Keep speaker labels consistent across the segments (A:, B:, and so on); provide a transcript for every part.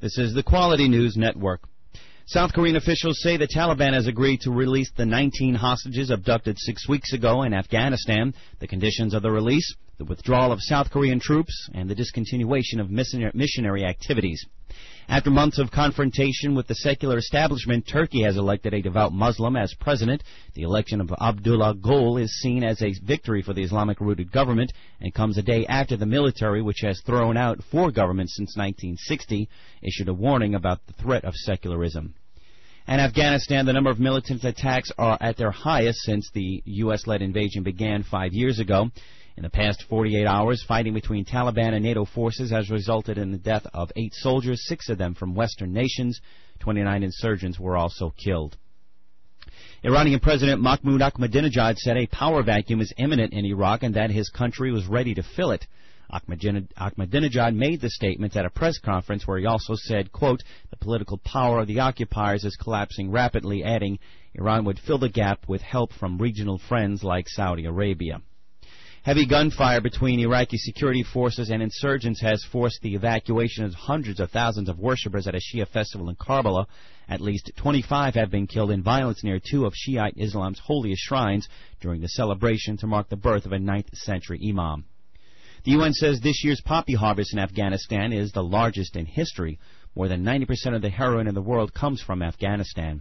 A: This is the Quality News Network. South Korean officials say the Taliban has agreed to release the 19 hostages abducted 6 weeks ago in Afghanistan. The conditions of the release, the withdrawal of South Korean troops, and the discontinuation of missionary activities. After months of confrontation with the secular establishment, Turkey has elected a devout Muslim as president. The election of Abdullah Gül is seen as a victory for the Islamic-rooted government and comes a day after the military, which has thrown out 4 governments since 1960, issued a warning about the threat of secularism. In Afghanistan, the number of militant attacks are at their highest since the U.S.-led invasion began 5 years ago. In the past 48 hours, fighting between Taliban and NATO forces has resulted in the death of 8 soldiers, 6 of them from Western nations. 29 insurgents were also killed. Iranian President Mahmoud Ahmadinejad said a power vacuum is imminent in Iraq and that his country was ready to fill it. Ahmadinejad made the statement at a press conference where he also said, quote, "The political power of the occupiers is collapsing rapidly," adding Iran would fill the gap with help from regional friends like Saudi Arabia. Heavy gunfire between Iraqi security forces and insurgents has forced the evacuation of hundreds of thousands of worshippers at a Shia festival in Karbala. At least 25 have been killed in violence near 2 of Shiite Islam's holiest shrines during the celebration to mark the birth of a 9th century imam. The UN says this year's poppy harvest in Afghanistan is the largest in history. More than 90% of the heroin in the world comes from Afghanistan.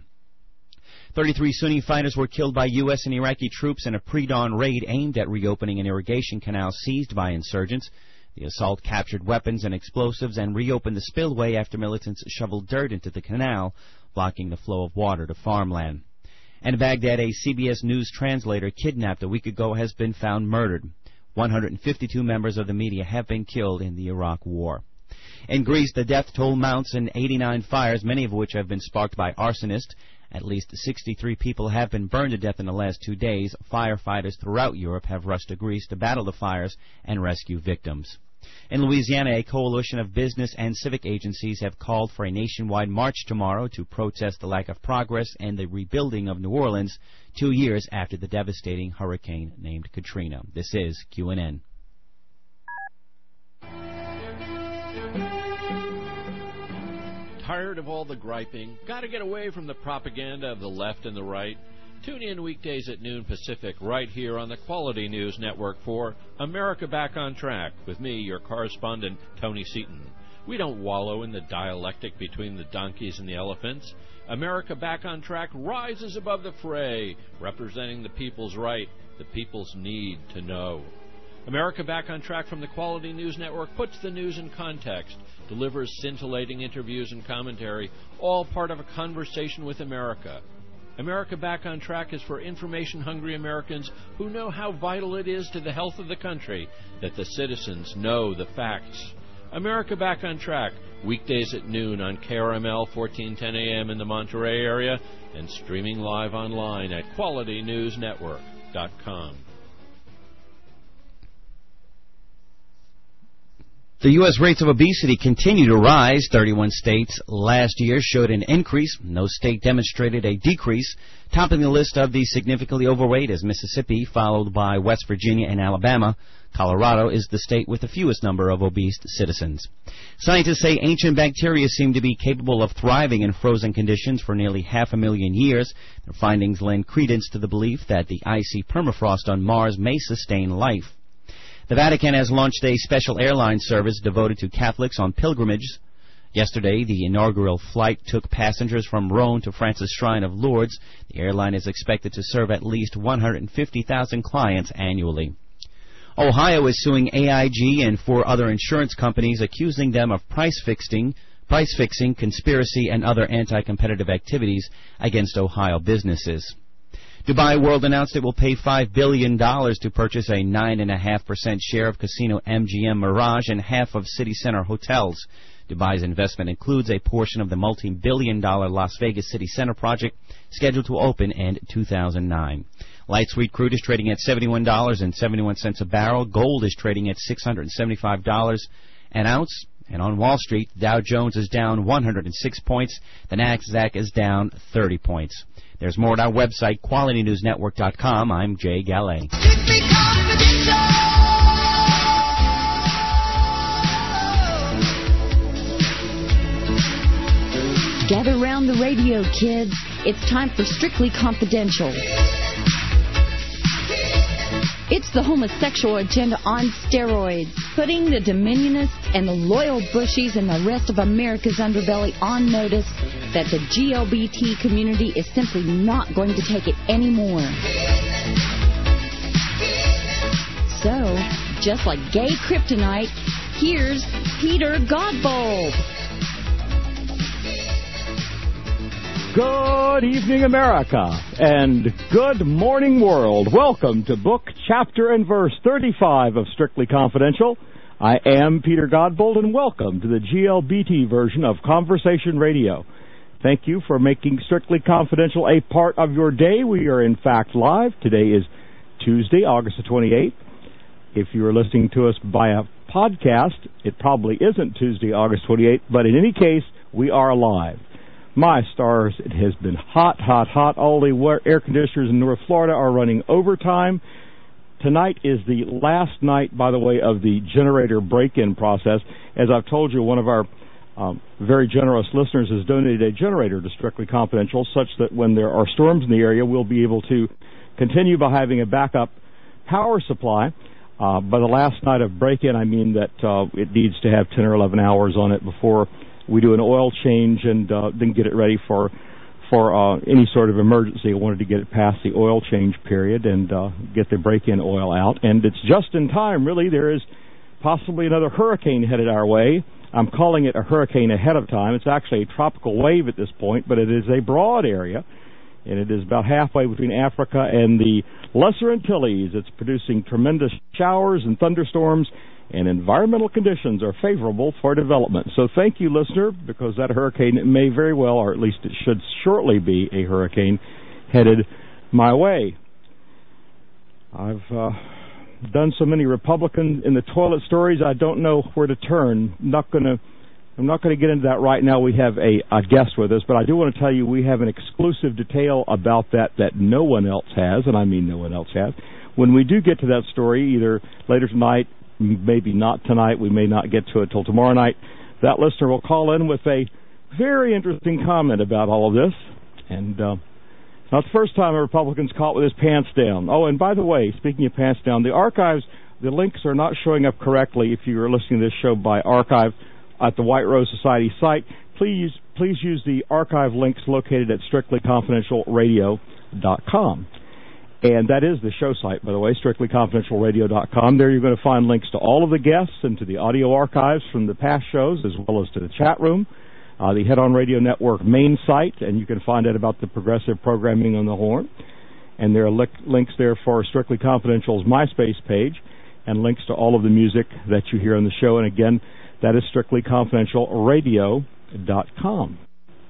A: 33 Sunni fighters were killed by U.S. and Iraqi troops in a pre-dawn raid aimed at reopening an irrigation canal seized by insurgents. The assault captured weapons and explosives and reopened the spillway after militants shoveled dirt into the canal, blocking the flow of water to farmland. And in Baghdad, a CBS News translator kidnapped a week ago has been found murdered. 152 members of the media have been killed in the Iraq War. In Greece, the death toll mounts in 89 fires, many of which have been sparked by arsonists. At least 63 people have been burned to death in the last 2 days. Firefighters throughout Europe have rushed to Greece to battle the fires and rescue victims. In Louisiana, a coalition of business and civic agencies have called for a nationwide march tomorrow to protest the lack of progress in the rebuilding of New Orleans 2 years after the devastating hurricane named Katrina. This is QNN.
B: Tired of all the griping? Got to get away from the propaganda of the left and the right? Tune in weekdays at noon Pacific right here on the Quality News Network for America Back on Track with me, your correspondent, Tony Seaton. We don't wallow in the dialectic between the donkeys and the elephants. America Back on Track rises above the fray, representing the people's right, the people's need to know. America Back on Track from the Quality News Network puts the news in context, delivers scintillating interviews and commentary, all part of a conversation with America. America Back on Track is for information-hungry Americans who know how vital it is to the health of the country that the citizens know the facts. America Back on Track, weekdays at noon on KRML 1410 AM in the Monterey area and streaming live online at QualityNewsNetwork.com.
A: The U.S. rates of obesity continue to rise. 31 states last year showed an increase. No state demonstrated a decrease. Topping the list of the significantly overweight is Mississippi, followed by West Virginia and Alabama. Colorado is the state with the fewest number of obese citizens. Scientists say ancient bacteria seem to be capable of thriving in frozen conditions for nearly 500,000 years. Their findings lend credence to the belief that the icy permafrost on Mars may sustain life. The Vatican has launched a special airline service devoted to Catholics on pilgrimages. Yesterday, the inaugural flight took passengers from Rome to Francis Shrine of Lourdes. The airline is expected to serve at least 150,000 clients annually. Ohio is suing AIG and 4 other insurance companies, accusing them of price fixing, conspiracy, and other anti-competitive activities against Ohio businesses. Dubai World announced it will pay $5 billion to purchase a 9.5% share of casino MGM Mirage and half of City Center Hotels. Dubai's investment includes a portion of the multi-billion-dollar Las Vegas City Center project scheduled to open in 2009. Light sweet crude is trading at $71.71 a barrel. Gold is trading at $675 an ounce. And on Wall Street, Dow Jones is down 106 points. The Nasdaq is down 30 points. There's more at our website, QualityNewsNetwork.com. I'm Jay Gallet.
C: radio, kids. It's time for Strictly Confidential. It's the homosexual agenda on steroids, putting the Dominionists and the loyal Bushies and the rest of America's underbelly on notice that the GLBT community is simply not going to take it anymore. So, just like gay kryptonite, here's Peter Godbold.
D: Good evening, America, and good morning, world. Welcome to book, chapter, and verse 35 of Strictly Confidential. I am Peter Godbold, and welcome to the GLBT version of Conversation Radio. Thank you for making Strictly Confidential a part of your day. We are, in fact, live. Today is Tuesday, August the 28th. If you are listening to us by a podcast, it probably isn't Tuesday, August 28th, but in any case, we are live. My stars, it has been hot, hot, hot. All the air conditioners in North Florida are running overtime. Tonight is the last night, by the way, of the generator break-in process. As I've told you, one of our very generous listeners has donated a generator to Strictly Confidential, such that when there are storms in the area, we'll be able to continue by having a backup power supply. By the last night of break-in, I mean that it needs to have 10 or 11 hours on it before we do an oil change and then get it ready for any sort of emergency. I wanted to get it past the oil change period and get the break-in oil out. And it's just in time, really. There is possibly another hurricane headed our way. I'm calling it a hurricane ahead of time. It's actually a tropical wave at this point, but it is a broad area, and it is about halfway between Africa and the Lesser Antilles. It's producing tremendous showers and thunderstorms, and environmental conditions are favorable for development. So thank you, listener, because that hurricane may very well, or at least it should shortly be a hurricane, headed my way. I've done so many Republican in the toilet stories, I don't know where to turn. I'm not going to get into that right now. We have a guest with us, but I do want to tell you we have an exclusive detail about that no one else has, and I mean no one else has. When we do get to that story, either later tonight, maybe not tonight, we may not get to it till tomorrow night, that listener will call in with a very interesting comment about all of this. And it's not the first time a Republican's caught with his pants down. Oh, and by the way, speaking of pants down, the archives, the links are not showing up correctly if you are listening to this show by archive at the White Rose Society site. Please use the archive links located at strictlyconfidentialradio.com. And that is the show site, by the way, strictlyconfidentialradio.com. There you're going to find links to all of the guests and to the audio archives from the past shows, as well as to the chat room, the Head On Radio Network main site, and you can find out about the progressive programming on the Horn. And there are links there for Strictly Confidential's MySpace page and links to all of the music that you hear on the show. And again, that is strictlyconfidentialradio.com.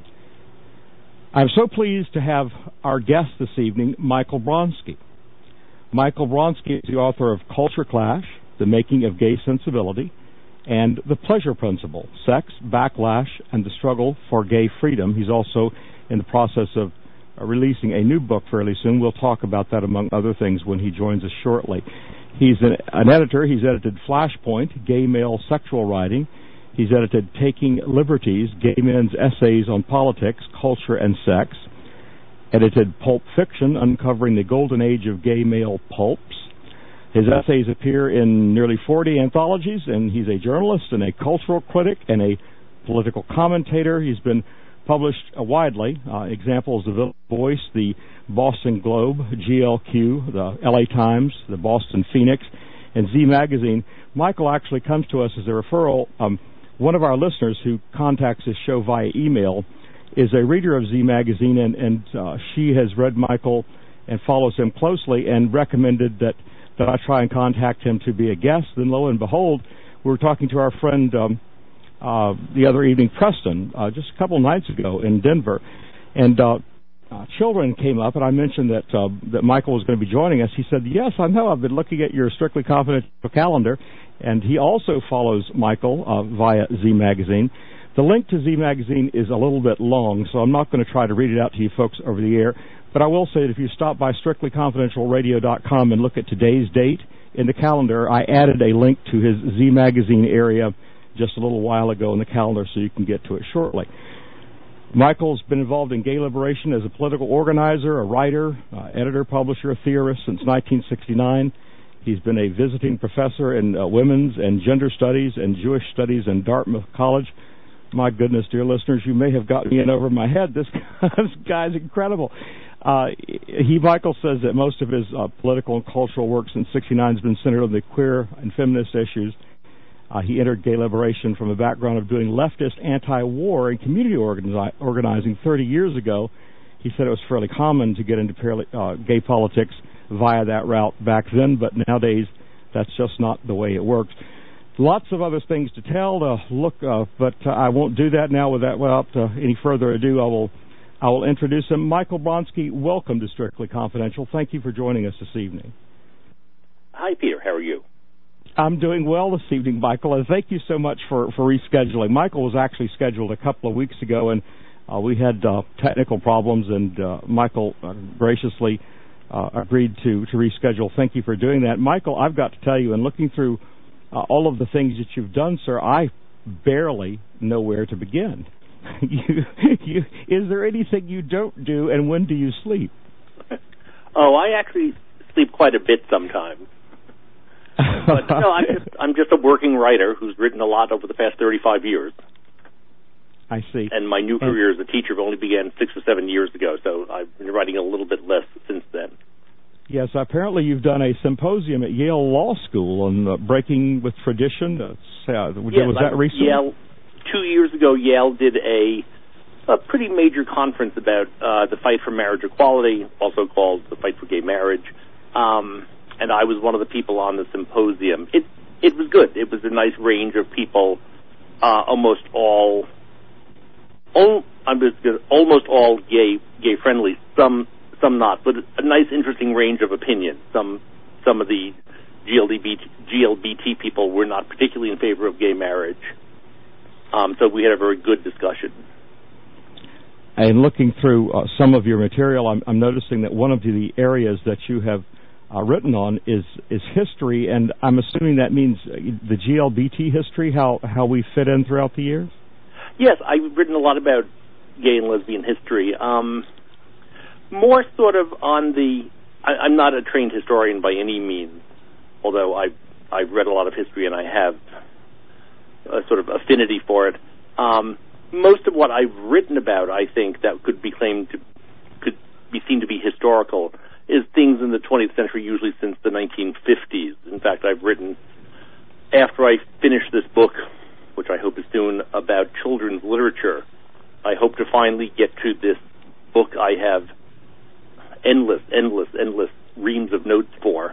D: I'm so pleased to have our guest this evening, Michael Bronski. Michael Bronski is the author of Culture Clash, The Making of Gay Sensibility, and The Pleasure Principle, Sex, Backlash, and the Struggle for Gay Freedom. He's also in the process of releasing a new book fairly soon. We'll talk about that, among other things, when he joins us shortly. He's an editor. He's edited Flashpoint, Gay Male Sexual Writing. He's edited Taking Liberties, Gay Men's Essays on Politics, Culture, and Sex. Edited Pulp Fiction, Uncovering the Golden Age of Gay Male Pulps. His essays appear in nearly 40 anthologies, and he's a journalist and a cultural critic and a political commentator. He's been published widely. Examples of The Voice, the Boston Globe, GLQ, the LA Times, the Boston Phoenix, and Z Magazine. Michael actually comes to us as a referral. One of our listeners who contacts this show via email is a reader of Z Magazine, and she has read Michael and follows him closely and recommended that I try and contact him to be a guest. Then lo and behold, we were talking to our friend the other evening, Preston, just a couple nights ago in Denver, and children came up, and I mentioned that Michael was going to be joining us. He said, yes, I know. I've been looking at your Strictly Confidential calendar, and he also follows Michael via Z Magazine. The link to Z Magazine is a little bit long, so I'm not going to try to read it out to you folks over the air, but I will say that if you stop by strictlyconfidentialradio.com and look at today's date in the calendar, I added a link to his Z Magazine area just a little while ago in the calendar, so you can get to it shortly. Michael's been involved in gay liberation as a political organizer, a writer, editor, publisher, theorist since 1969. He's been a visiting professor in women's and gender studies and Jewish studies in Dartmouth College. My goodness, dear listeners, you may have gotten me in over my head. This guy's incredible. Michael says that most of his political and cultural work since '69 has been centered on the queer and feminist issues. He entered gay liberation from a background of doing leftist anti-war and community organizing 30 years ago. He said it was fairly common to get into gay politics via that route back then, but nowadays that's just not the way it works. Lots of other things to tell, but I won't do that now. Without any further ado, I will introduce him. Michael Bronski, welcome to Strictly Confidential. Thank you for joining us this evening.
E: Hi, Peter. How are you?
D: I'm doing well this evening, Michael, and thank you so much for rescheduling. Michael was actually scheduled a couple of weeks ago, and we had technical problems, and Michael graciously agreed to reschedule. Thank you for doing that. Michael, I've got to tell you, in looking through all of the things that you've done, sir, I barely know where to begin. Is there anything you don't do, and when do you sleep?
E: Oh, I actually sleep quite a bit sometimes. But no, I'm just a working writer who's written a lot over the past 35 years.
D: I see.
E: And my new career as a teacher only began 6 or 7 years ago, so I've been writing a little bit less since then.
D: Yes, apparently you've done a symposium at Yale Law School on breaking with tradition. Was that recent?
E: Yale, 2 years ago, Yale did a pretty major conference about the fight for marriage equality, also called the fight for gay marriage. And I was one of the people on the symposium. It was good. It was a nice range of people, almost all gay friendly. Some not, but a nice, interesting range of opinions. Some of the GLBT people were not particularly in favor of gay marriage. So we had a very good discussion.
D: And looking through some of your material, I'm noticing that one of the areas that you have written on is history, and I'm assuming that means the GLBT history, how we fit in throughout the years?
E: Yes, I've written a lot about gay and lesbian history. More sort of on I'm not a trained historian by any means, although I've read a lot of history and I have a sort of affinity for it. Most of what I've written about, I think, that could be seen to be historical is things in the 20th century, usually since the 1950s. In fact, I've written, after I finish this book, which I hope is soon, about children's literature, I hope to finally get to this book I have endless reams of notes for,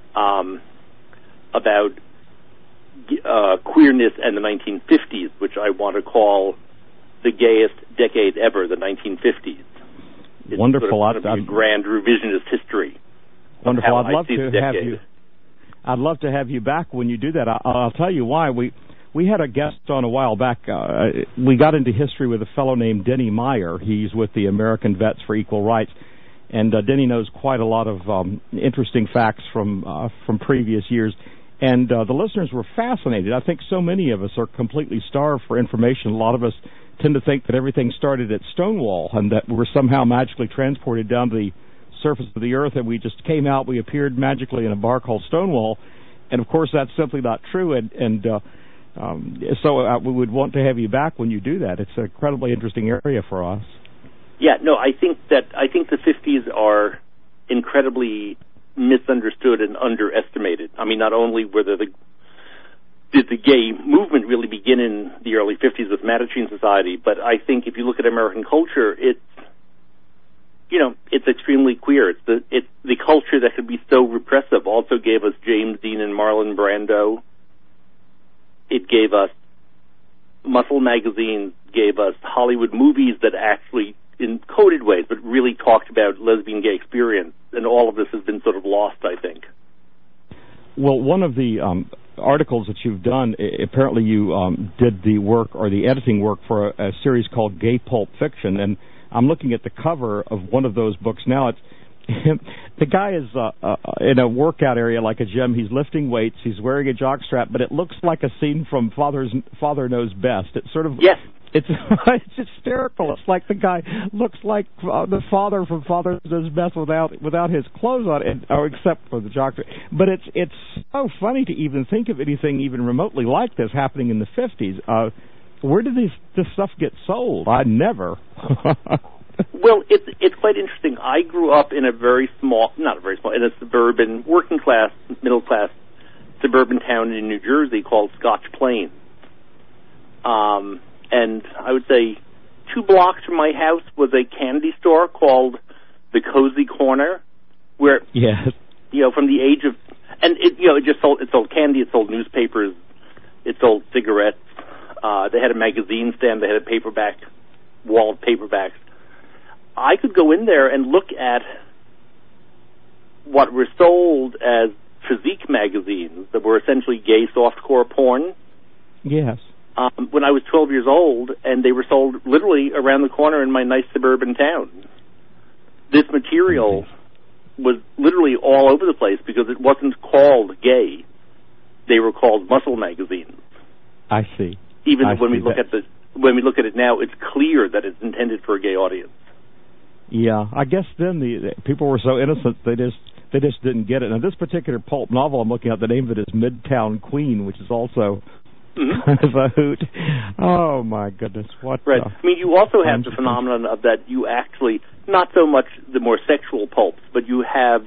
E: about queerness and the 1950s, which I want to call the gayest decade ever, the 1950s. It's
D: wonderful.
E: Sort of a grand revisionist history.
D: Wonderful. I'd love to have you. I'd love to have you back when you do that. I'll tell you why. We had a guest on a while back. We got into history with a fellow named Denny Meyer. He's with the American Vets for Equal Rights, and Denny knows quite a lot of interesting facts from previous years. And the listeners were fascinated. I think so many of us are completely starved for information. A lot of us tend to think that everything started at Stonewall and that we're somehow magically transported down to the surface of the earth and we just came out, we appeared magically in a bar called Stonewall. And, of course, that's simply not true. So we would want to have you back when you do that. It's an incredibly interesting area for us.
E: Yeah, no, I think the 50s are incredibly misunderstood and underestimated. I mean, not only did the gay movement really begin in the early 50s with Mattachine Society, but I think if you look at American culture, it's extremely queer. It's the culture that could be so repressive also gave us James Dean and Marlon Brando. It gave us muscle magazines, gave us Hollywood movies that actually, in coded ways, but really talked about lesbian gay experience, and all of this has been sort of lost, I think.
D: Well, one of the articles that you've done, apparently you did the work or the editing work for a series called Gay Pulp Fiction, and I'm looking at the cover of one of those books now. It's the guy is in a workout area like a gym. He's lifting weights. He's wearing a jockstrap, but it looks like a scene from Father Knows Best. It's sort of
E: yes.
D: It's hysterical. It's like the guy looks like the father from Father Does Best without his clothes on, except for the jock. But it's so funny to even think of anything even remotely like this happening in the 50s. Where did this stuff get sold? I never.
E: Well, it's quite interesting. I grew up in a in a suburban, working class, middle class suburban town in New Jersey called Scotch Plains. And I would say 2 blocks from my house was a candy store called the Cozy Corner, where
D: yes,
E: from the age of, and it sold candy, it sold newspapers, it sold cigarettes. They had a magazine stand, they had a wall of paperbacks. I could go in there and look at what were sold as physique magazines that were essentially gay softcore porn.
D: Yes.
E: When I was 12 years old, and they were sold literally around the corner in my nice suburban town. This material was literally all over the place because it wasn't called gay. They were called muscle magazines.
D: I see.
E: Even when we look at it now, it's clear that it's intended for a gay audience.
D: Yeah, I guess then the people were so innocent they just didn't get it. Now, this particular pulp novel I'm looking at, the name of it is Midtown Queen, which is also kind of a hoot. Oh, my goodness. What?
E: Right. I mean, you also have the phenomenon of that you actually, not so much the more sexual pulps, but you have,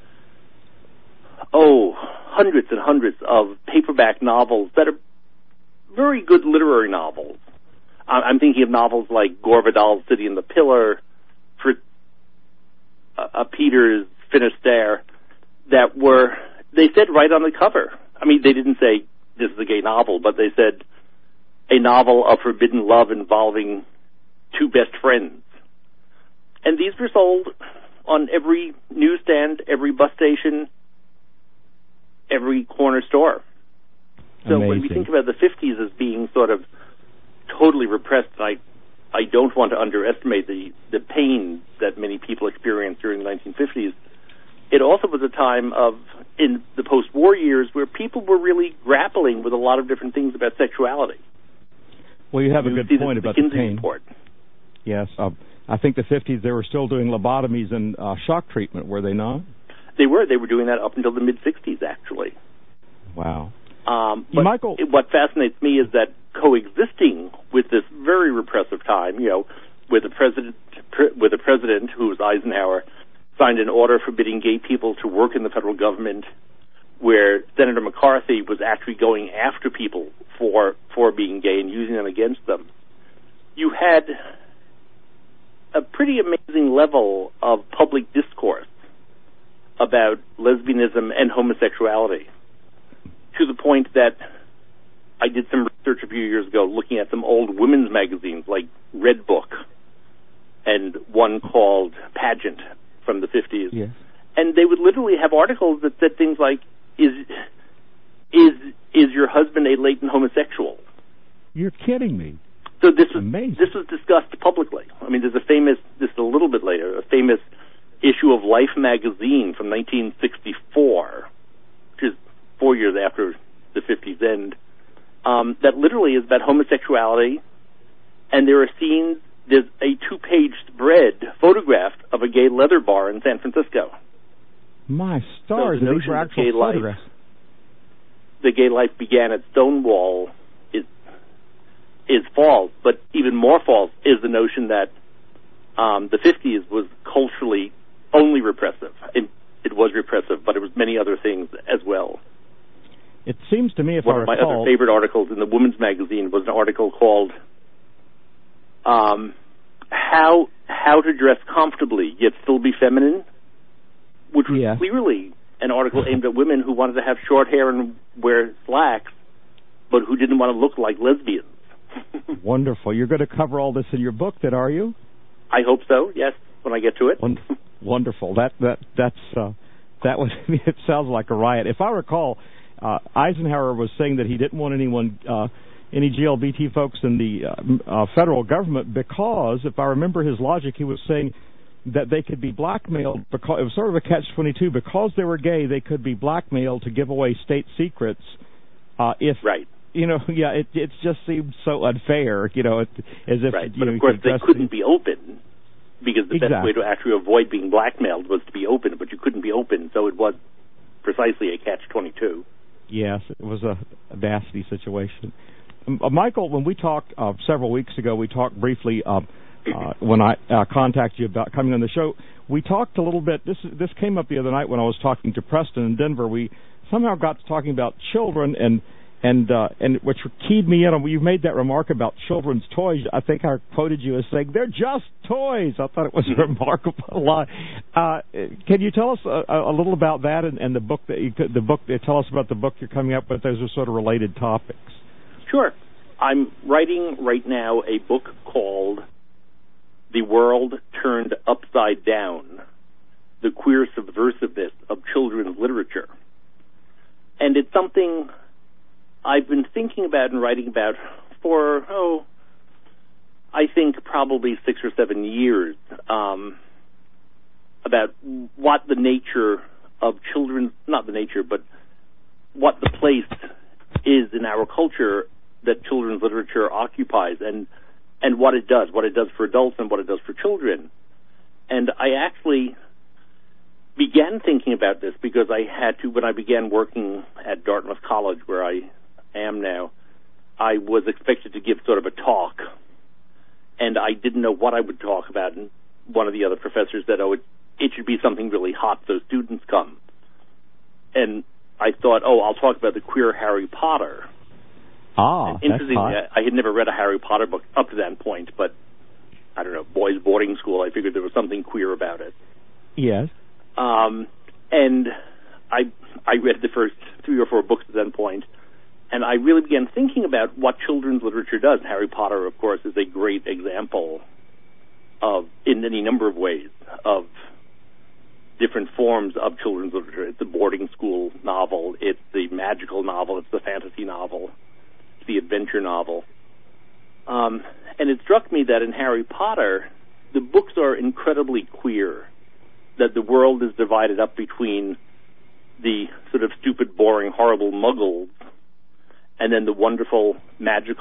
E: hundreds and hundreds of paperback novels that are very good literary novels. I'm thinking of novels like Gore Vidal's City and the Pillar, for Peter's Finisterre, that were, they said right on the cover. I mean, they didn't say this is a gay novel, but they said a novel of forbidden love involving 2 best friends. And these were sold on every newsstand, every bus station, every corner store. So
D: Amazing.
E: When we think about the 50s as being sort of totally repressed, I don't want to underestimate the pain that many people experienced during the 1950s. It also was a time in the post-war years where people were really grappling with a lot of different things about sexuality.
D: Well, you have a good point about the pain.
E: Report.
D: Yes. I think the 50s, they were still doing lobotomies and shock treatment, were they not?
E: They were. They were doing that up until the mid-60s, actually.
D: Wow.
E: But
D: Michael,
E: what fascinates me is that coexisting with this very repressive time, with a president who was Eisenhower, signed an order forbidding gay people to work in the federal government, where Senator McCarthy was actually going after people for being gay and using them against them. You had a pretty amazing level of public discourse about lesbianism and homosexuality, to the point that I did some research a few years ago looking at some old women's magazines like Red Book and one called Pageant from the 50s.
D: yes.
E: And they would literally have articles that said things like, is your husband a latent homosexual?
D: You're kidding me.
E: So this was
D: Amazing.
E: This was discussed publicly. I mean, there's this is a little bit later, a famous issue of Life magazine from 1964, which is 4 years after the 50s end, that literally is about homosexuality, and there are scenes. There's a 2-page spread photographed of a gay leather bar in San Francisco.
D: My stars,
E: So the
D: these were
E: notion
D: actual photographs.
E: The gay life began at Stonewall is false, but even more false is the notion that the 50s was culturally only repressive. It was repressive, but it was many other things as well.
D: It seems to me, if
E: One
D: I
E: of my
D: recall,
E: other favorite articles in the women's magazine was an article called How to Dress Comfortably Yet Still Be Feminine, which was clearly an article aimed at women who wanted to have short hair and wear slacks, but who didn't want to look like lesbians.
D: Wonderful. You're going to cover all this in your book, then, are you?
E: I hope so, yes, when I get to it.
D: Wonderful. That was. It sounds like a riot. If I recall, Eisenhower was saying that he didn't want any GLBT folks in the federal government because, if I remember his logic, he was saying that they could be blackmailed. Because it was sort of a catch-22. Because they were gay, they could be blackmailed to give away state secrets if it just seems so unfair, as if,
E: right. But of course, they couldn't be open because the best way to actually avoid being blackmailed was to be open, but you couldn't be open, so it was precisely a catch-22.
D: Yes, it was a nasty situation. Michael, when we talked several weeks ago, we talked briefly when I contacted you about coming on the show. We talked a little bit. This came up the other night when I was talking to Preston in Denver. We somehow got to talking about children and which keyed me in. You made that remark about children's toys. I think I quoted you as saying they're just toys. I thought it was a remarkable line. Can you tell us a little about that and the book tell us about the book you're coming up with? Those are sort of related topics.
E: Sure. I'm writing right now a book called The World Turned Upside Down, The Queer Subversiveness of Children's Literature. And it's something I've been thinking about and writing about for, I think probably 6 or 7 years, about what the nature of children's, not the nature, but what the place is in our culture that children's literature occupies and what it does for adults and what it does for children. And I actually began thinking about this because I had to, when I began working at Dartmouth College, where I am now, I was expected to give sort of a talk, and I didn't know what I would talk about, and one of the other professors said, it should be something really hot so students come. And I thought, I'll talk about the queer Harry Potter. And interestingly, I had never read a Harry Potter book up to that point, but I don't know, boys' boarding school, I figured there was something queer about it.
D: Yes.
E: And I read the first 3 or 4 books at that point, and I really began thinking about what children's literature does. Harry Potter, of course, is a great example of, in any number of ways, of different forms of children's literature. It's the boarding school novel, it's the magical novel, it's the fantasy novel, it's the adventure novel. And it struck me that in Harry Potter, the books are incredibly queer, that the world is divided up between the sort of stupid, boring, horrible muggles and then the wonderful, magic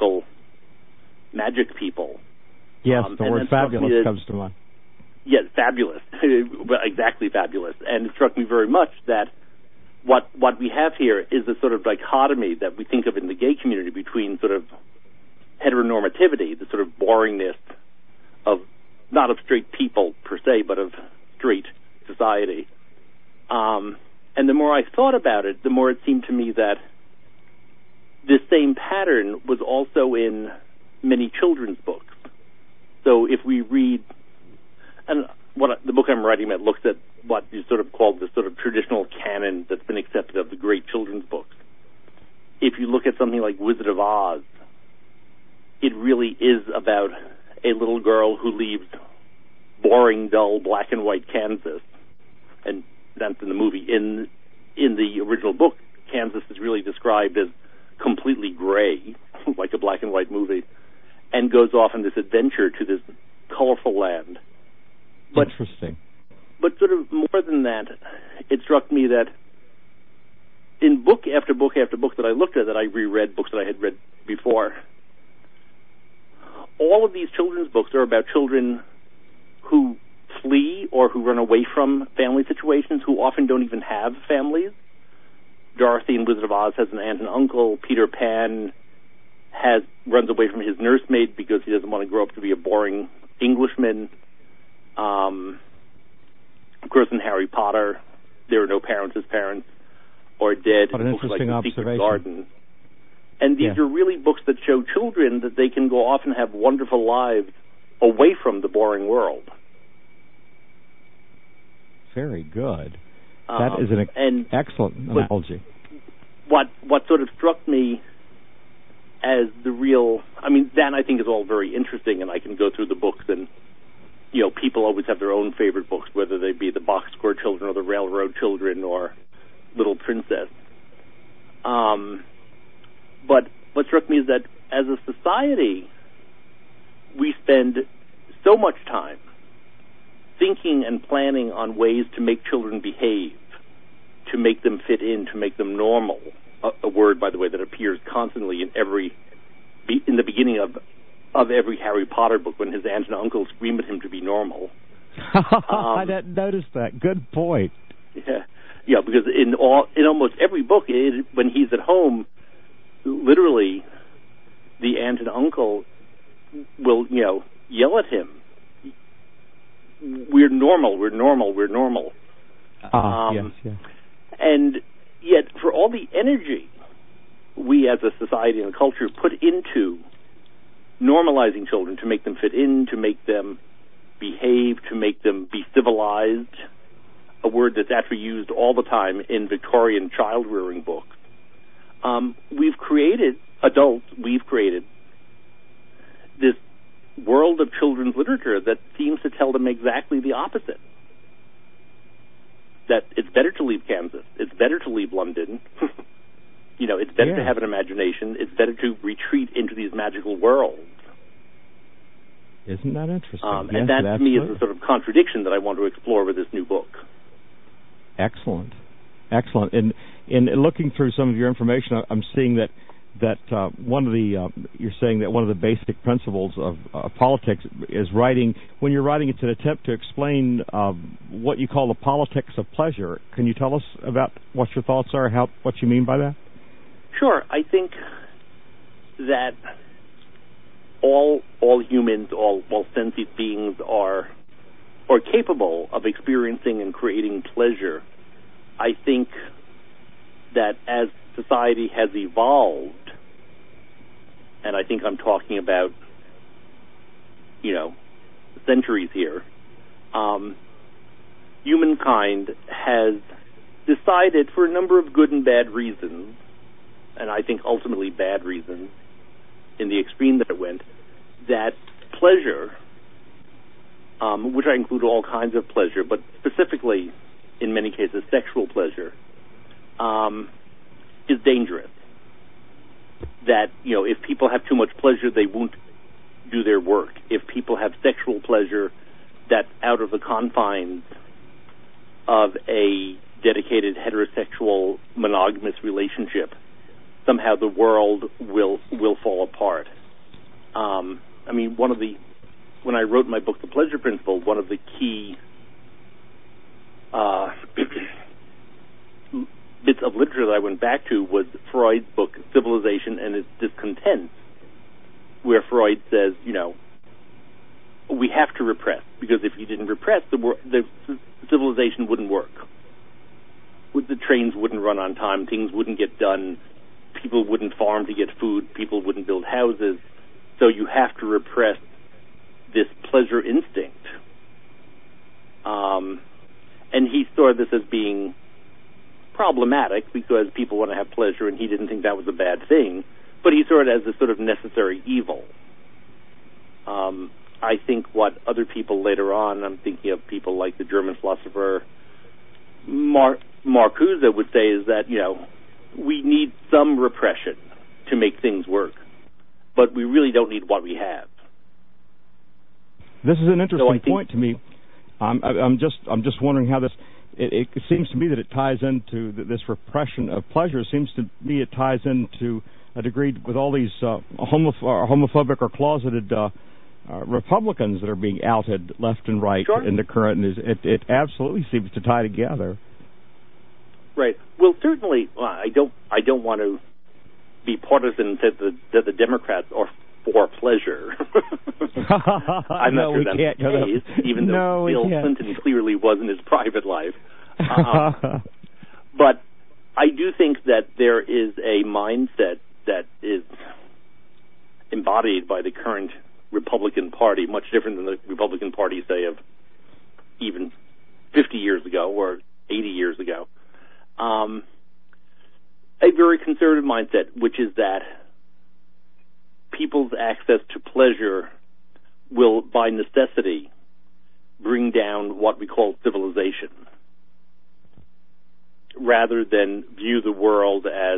E: people.
D: Yes, the word fabulous comes to mind.
E: Yes, fabulous. Exactly fabulous. And it struck me very much that what we have here is a sort of dichotomy that we think of in the gay community between sort of heteronormativity, the sort of boringness of, not of straight people per se, but of straight society. And the more I thought about it, the more it seemed to me that this same pattern was also in many children's books. So if we read, and the book I'm writing about looks at what you sort of call the sort of traditional canon that's been accepted of the great children's books. If you look at something like Wizard of Oz, it really is about a little girl who leaves boring, dull, black and white Kansas, and that's in the movie. In the original book, Kansas is really described as completely gray, like a black and white movie, and goes off on this adventure to this colorful land. But,
D: interesting.
E: But sort of more than that, it struck me that in book after book after book that I looked at, that I reread books that I had read before, all of these children's books are about children who flee or who run away from family situations, who often don't even have families. Dorothy in Wizard of Oz has an aunt and uncle. Peter Pan runs away from his nursemaid because he doesn't want to grow up to be a boring Englishman. Of course, in Harry Potter, there are no parents. His parents are dead.
D: What an interesting
E: like The Secret
D: observation.
E: Garden. And these are really books that show children that they can go off and have wonderful lives away from the boring world.
D: Very good. That is an excellent analogy.
E: What sort of struck me as the real, I mean, that I think is all very interesting, and I can go through the books, and people always have their own favorite books, whether they be the Boxcar Children or the Railroad Children or Little Princess. But what struck me is that as a society, we spend so much time thinking and planning on ways to make children behave, to make them fit in, to make them normal, a word, by the way, that appears constantly in the beginning of every Harry Potter book when his aunt and uncle scream at him to be normal.
D: I didn't notice that. Good point.
E: Yeah, because in almost every book, when he's at home, literally, the aunt and uncle will, yell at him. We're normal. We're normal. We're normal.
D: Yes.
E: And yet, for all the energy we as a society and a culture put into normalizing children to make them fit in, to make them behave, to make them be civilized, a word that's actually used all the time in Victorian child-rearing books, we've created this world of children's literature that seems to tell them exactly the opposite. That it's better to leave Kansas. It's better to leave London. It's better to have an imagination. It's better to retreat into these magical worlds.
D: Isn't that interesting?
E: And that, to me, is a sort of contradiction that I want to explore with this new book.
D: Excellent. In looking through some of your information, I'm seeing that one of the you're saying that one of the basic principles of politics is writing. When you're writing, it's an attempt to explain what you call the politics of pleasure. Can you tell us about what your thoughts are, what you mean by that?
E: Sure. I think that all humans, all sentient beings are capable of experiencing and creating pleasure. I think that as society has evolved, and I think I'm talking about, centuries here, humankind has decided, for a number of good and bad reasons, and I think ultimately bad reasons, in the extreme that it went, that pleasure, which I include all kinds of pleasure, but specifically, in many cases, sexual pleasure, is dangerous. That, if people have too much pleasure, they won't do their work. If people have sexual pleasure that's out of the confines of a dedicated heterosexual monogamous relationship, somehow the world will fall apart. When I wrote my book, The Pleasure Principle, one of the key bits of literature that I went back to was Freud's book, Civilization and Its Discontent, where Freud says, we have to repress, because if you didn't repress, the civilization wouldn't work. The trains wouldn't run on time, things wouldn't get done, people wouldn't farm to get food, people wouldn't build houses, so you have to repress this pleasure instinct. And he saw this as being problematic because people want to have pleasure, and he didn't think that was a bad thing, but he saw it as a sort of necessary evil. I think what other people later on, I'm thinking of people like the German philosopher Marcuse would say, is that, we need some repression to make things work, but we really don't need what we have.
D: This is an interesting point to me. I'm just wondering how this. It seems to me that it ties into this repression of pleasure. It seems to me it ties into a degree with all these homophobic or closeted Republicans that are being outed left and right in the current news. It absolutely seems to tie together.
E: Right. Well, certainly, I don't want to be partisan that the Democrats are for pleasure. I'm not sure that's the case, even though Bill Clinton clearly was in his private life. But I do think that there is a mindset that is embodied by the current Republican Party, much different than the Republican Party, say, of even 50 years ago or 80 years ago. A very conservative mindset, which is that people's access to pleasure will, by necessity, bring down what we call civilization, rather than view the world as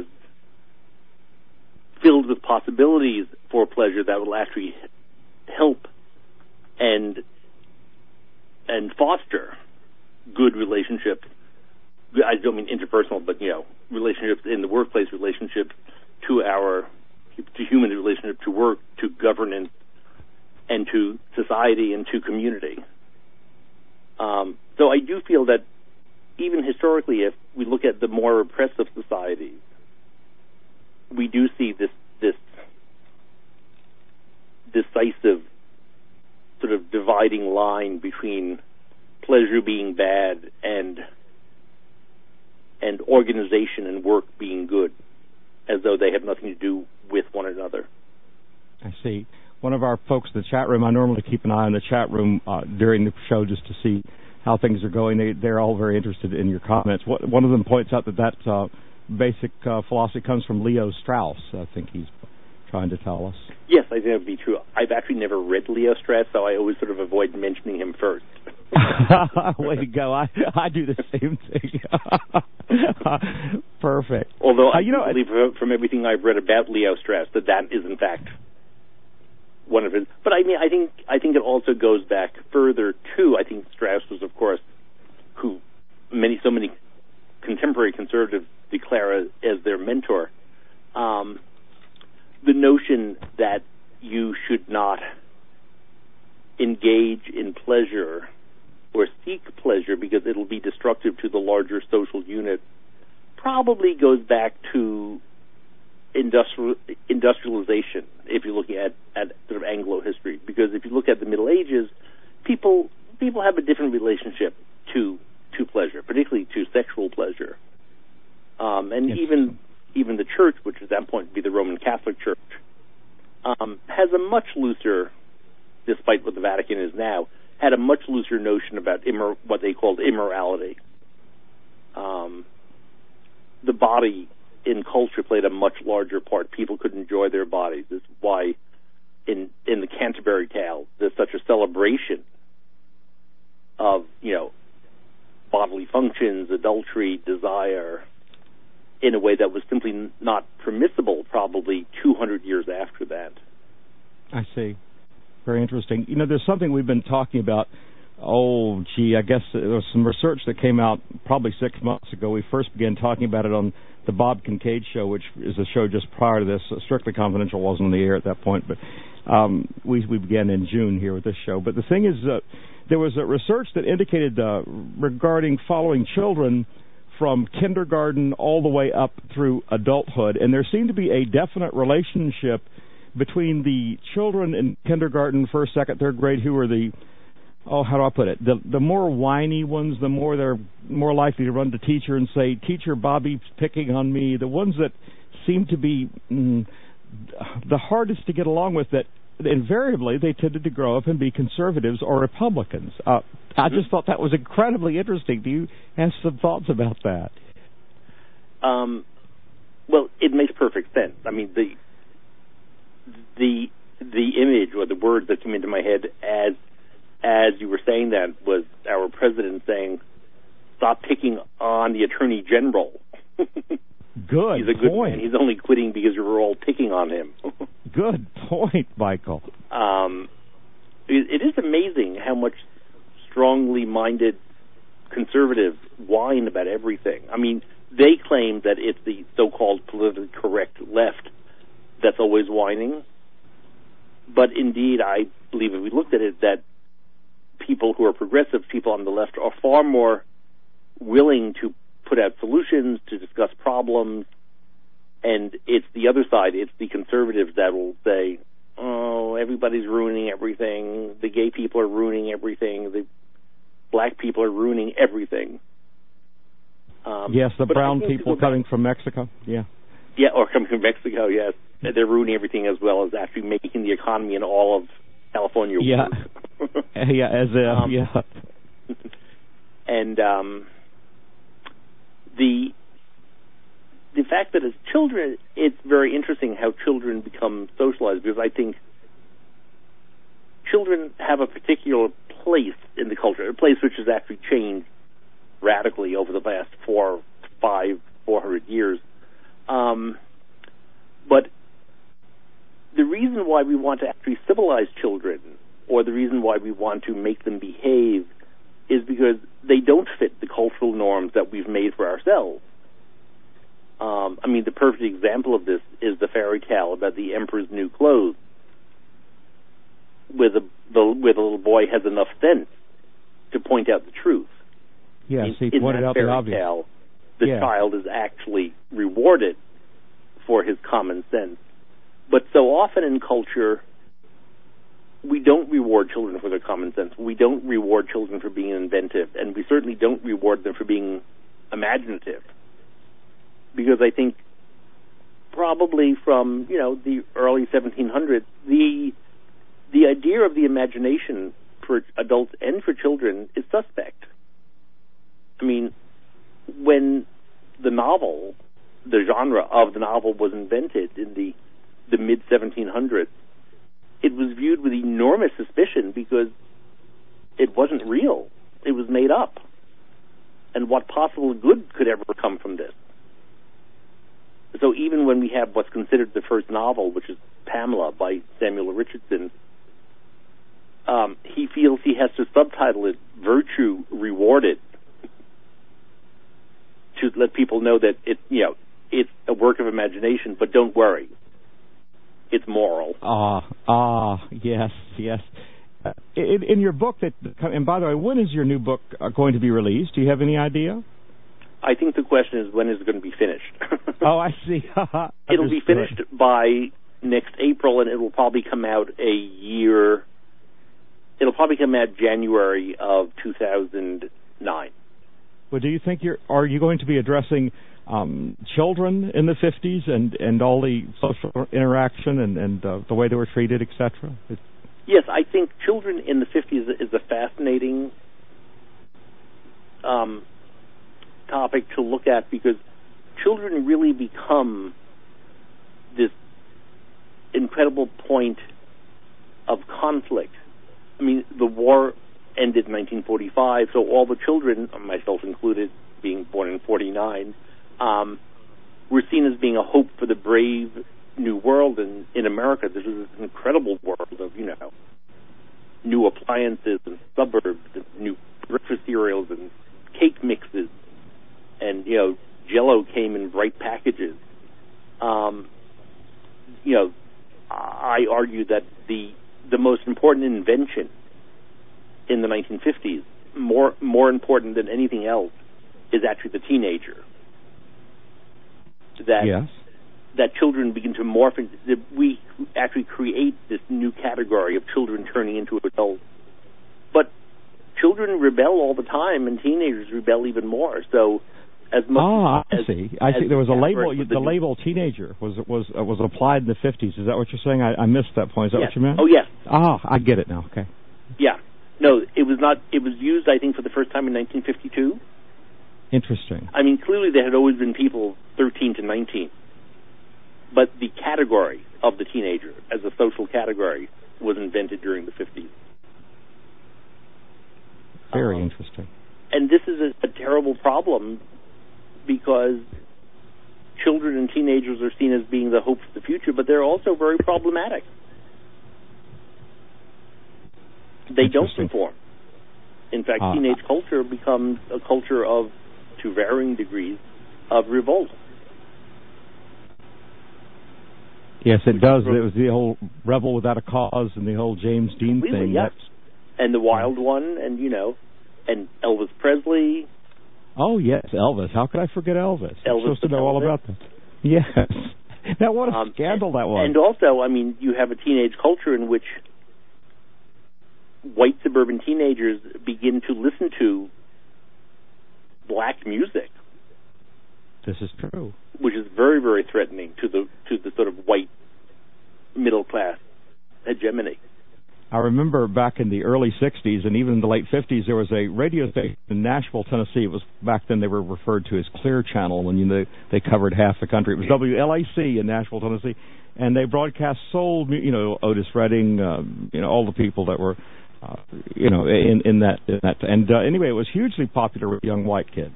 E: filled with possibilities for pleasure that will actually help and foster good relationships. I don't mean interpersonal, but relationships in the workplace, relationships to human relationship to work, to governance, and to society and to community. So I do feel that even historically, if we look at the more repressive societies, we do see this decisive sort of dividing line between pleasure being bad and organization and work being good, as though they have nothing to do with one another.
D: I see. One of our folks in the chat room, I normally keep an eye on the chat room during the show just to see how things are going. They're all very interested in your comments. One of them points out that basic philosophy comes from Leo Strauss, I think he's trying to tell us.
E: Yes, I think that would be true. I've actually never read Leo Strauss, so I always sort of avoid mentioning him first.
D: Way to go. I do the same thing. Perfect.
E: Although I believe from everything I've read about Leo Strauss that is in fact one of his. But I mean, I think it also goes back further too. I think Strauss was, of course, who so many contemporary conservatives declare as their mentor. The notion that you should not engage in pleasure or seek pleasure because it'll be destructive to the larger social unit probably goes back to industrialization, if you're looking at sort of Anglo history. Because if you look at the Middle Ages, people have a different relationship to pleasure, particularly to sexual pleasure. And yes. Even the church, which at that point would be the Roman Catholic Church, has a much looser, despite what the Vatican is now, had a much looser notion about what they called immorality. The body in culture played a much larger part. People could enjoy their bodies. This is why in the Canterbury Tales there's such a celebration of, bodily functions, adultery, desire, in a way that was simply not permissible probably 200 years after that.
D: I see. Very interesting. There's something we've been talking about. I guess there was some research that came out probably 6 months ago. We first began talking about it on the Bob Kincaid Show, which is a show just prior to this. Strictly Confidential wasn't on the air at that point, but we began in June here with this show. But the thing is, there was a research that indicated regarding following children from kindergarten all the way up through adulthood, and there seemed to be a definite relationship between the children in kindergarten, first, second, third grade, who are how do I put it? The more whiny ones, the more they're more likely to run to teacher and say, "Teacher, Bobby's picking on me." The ones that seem to be the hardest to get along with, that invariably they tended to grow up and be conservatives or Republicans. I just thought that was incredibly interesting. Do you have some thoughts about that?
E: Well, it makes perfect sense. I mean, the image or the word that came into my head as you were saying that was our president saying, "Stop picking on the Attorney General."
D: Good
E: He's a good
D: point.
E: man. He's only quitting because you were all picking on him.
D: Good point, Michael.
E: It is amazing how much strongly minded conservatives whine about everything. I mean, they claim that it's the so-called politically correct left that's always whining. But indeed, I believe if we looked at it, that people who are progressive, people on the left, are far more willing to put out solutions, to discuss problems, and it's the other side, it's the conservatives that will say, "Oh, everybody's ruining everything, the gay people are ruining everything, the black people are ruining everything."
D: Yes, the brown people coming from Mexico, yeah.
E: Yeah, or coming from Mexico, yes. They're ruining everything as well as actually making the economy in all of California
D: work. Yeah, yeah.
E: And the fact that as children, it's very interesting how children become socialized, because I think children have a particular place in the culture, a place which has actually changed radically over the past 400 years. But the reason why we want to actually civilize children, or the reason why we want to make them behave, is because they don't fit the cultural norms that we've made for ourselves. I mean, the perfect example of this is the fairy tale about the emperor's new clothes, where the little boy has enough sense to point out the truth.
D: Yes, he
E: in
D: pointed
E: that
D: out the
E: fairy
D: obvious.
E: tale, the child is actually rewarded for his common sense. But so often in culture, we don't reward children for their common sense. We don't reward children for being inventive, and we certainly don't reward them for being imaginative. Because I think probably from, the early 1700s, the idea of the imagination for adults and for children is suspect. I mean, when the novel, the genre of the novel was invented in the mid-1700s, it was viewed with enormous suspicion because it wasn't real. It was made up. And what possible good could ever come from this? So even when we have what's considered the first novel, which is Pamela by Samuel Richardson, he feels he has to subtitle it "Virtue Rewarded" to let people know that it's a work of imagination, but don't worry, it's moral.
D: Yes. In your book, and by the way, when is your new book going to be released? Do you have any idea?
E: I think the question is, when is it going to be finished?
D: Oh, I see.
E: It'll be finished by next April, and it will probably come out It'll probably come out January of 2009.
D: Well, do you think are you going to be addressing children in the 50s and all the social interaction and the way they were treated, etc.?
E: Yes, I think children in the 50s is a fascinating topic to look at, because children really become this incredible point of conflict. I mean, the war ended in 1945, so all the children, myself included, being born in 49, were seen as being a hope for the brave new world. And in America, this is an incredible world of, new appliances and suburbs and new breakfast cereals and cake mixes. And, Jell-O came in bright packages. I argue that the most important invention in the 1950s, more important than anything else, is actually the teenager. That children begin to morph, that we actually create this new category of children turning into adults. But children rebel all the time, and teenagers rebel even more. So, as much
D: I see. There was a label. The label teenager was applied in the 50s. Is that what you're saying? I missed that point. Is that what you meant?
E: Oh, yes.
D: I get it now. Okay.
E: Yeah. No, it was not. It was used, I think, for the first time in 1952.
D: Interesting.
E: I mean, clearly there had always been people 13 to 19, but the category of the teenager as a social category was invented during the 50s.
D: Very interesting.
E: And this is a terrible problem, because children and teenagers are seen as being the hope for the future, but they're also very problematic. They don't conform. In fact, teenage culture becomes a culture of, to varying degrees, of revolt.
D: Yes, it does. It was the whole Rebel Without a Cause and the whole James Dean thing.
E: Yes. And the Wild One, and, and Elvis Presley.
D: Oh, yes, Elvis. How could I forget Elvis? I'm supposed to know all about that. Yes. Now, what a scandal that was.
E: And also, I mean, you have a teenage culture in which white suburban teenagers begin to listen to black music.
D: This is true.
E: Which is very, very threatening to the sort of white middle class hegemony.
D: I remember back in the early 60s and even in the late 50s, there was a radio station in Nashville, Tennessee. It was back then they were referred to as Clear Channel when they covered half the country. It was WLAC in Nashville, Tennessee, and they broadcast soul, Otis Redding, all the people that were, in that. And anyway, it was hugely popular with young white kids.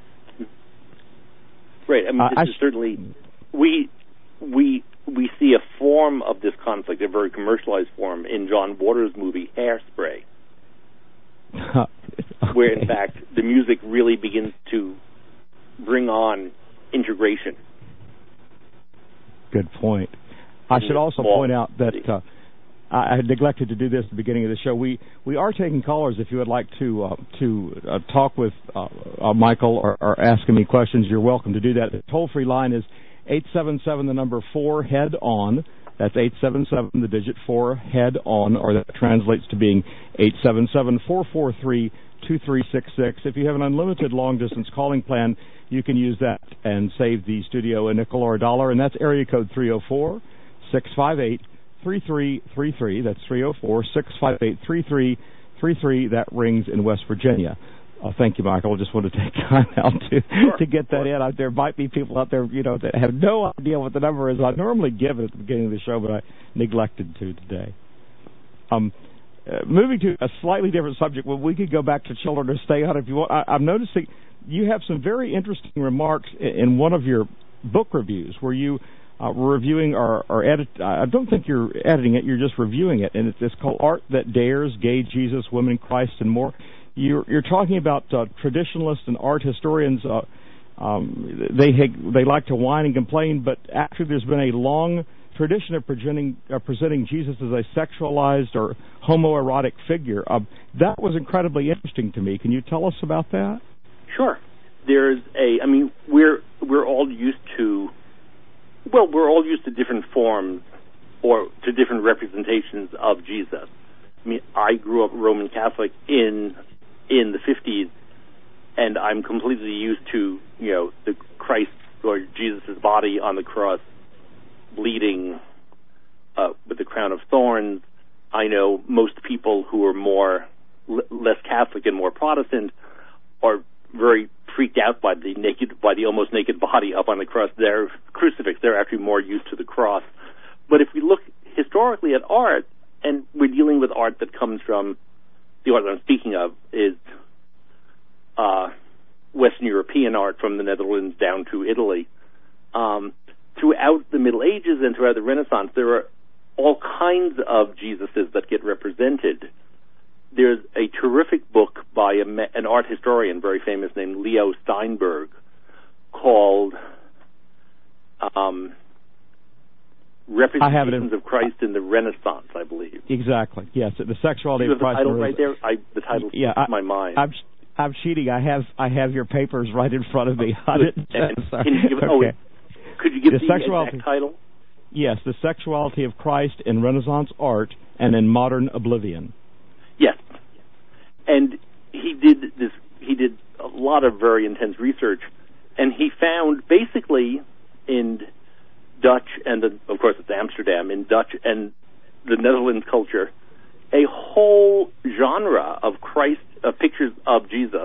E: Right. I mean, this is certainly we see a form of this conflict, a very commercialized form, in John Waters' movie Hairspray, where, in fact, the music really begins to bring on integration
D: Good point. I should also point out that I had neglected to do this at the beginning of the show. We are taking callers. If you would like to talk with Michael or ask him any questions, you're welcome to do that. The toll-free line is 877, the number 4, head on. That's 877, the digit 4, head on, or that translates to being 877-443-2366. If you have an unlimited long-distance calling plan, you can use that and save the studio a nickel or a dollar, and that's area code 304-658-3333. That's 304-658-3333. That rings in West Virginia. Thank you, Michael. I just want to take time out to get that in. There might be people out there, that have no idea what the number is. I normally give it at the beginning of the show, but I neglected to today. Moving to a slightly different subject, well, we could go back to children or stay on if you want. I'm noticing you have some very interesting remarks in one of your book reviews where you were reviewing or edit. I don't think you're editing it; you're just reviewing it, and it's called "Art That Dares: Gay Jesus, Women in Christ, and More." You're talking about traditionalists and art historians. They like to whine and complain, but actually there's been a long tradition of presenting Jesus as a sexualized or homoerotic figure. That was incredibly interesting to me. Can you tell us about that?
E: Sure. We're all used to different forms or to different representations of Jesus. I grew up Roman Catholic in the 50s, and I'm completely used to, the Christ or Jesus' body on the cross bleeding with the crown of thorns. I know most people who are less Catholic and more Protestant are very freaked out by the almost naked body up on the cross. Their crucifix, they're actually more used to the cross. But if we look historically at art, and we're dealing with art that comes from, the art that I'm speaking of is Western European art from the Netherlands down to Italy. Throughout the Middle Ages and throughout the Renaissance, there are all kinds of Jesuses that get represented. There's a terrific book by an art historian, very famous, named Leo Steinberg, called Representations of Christ in the Renaissance, I believe.
D: Exactly. Yes, the sexuality of Christ.
E: The title right there. The title slipped my mind.
D: I'm cheating. I have your papers right in front of me.
E: Could you give the exact title?
D: Yes, The Sexuality of Christ in Renaissance Art and in Modern Oblivion.
E: Yes, and he did a lot of very intense research, and he found basically in Dutch and of course it's Amsterdam, in Dutch and the Netherlands culture, a whole genre of pictures of Jesus,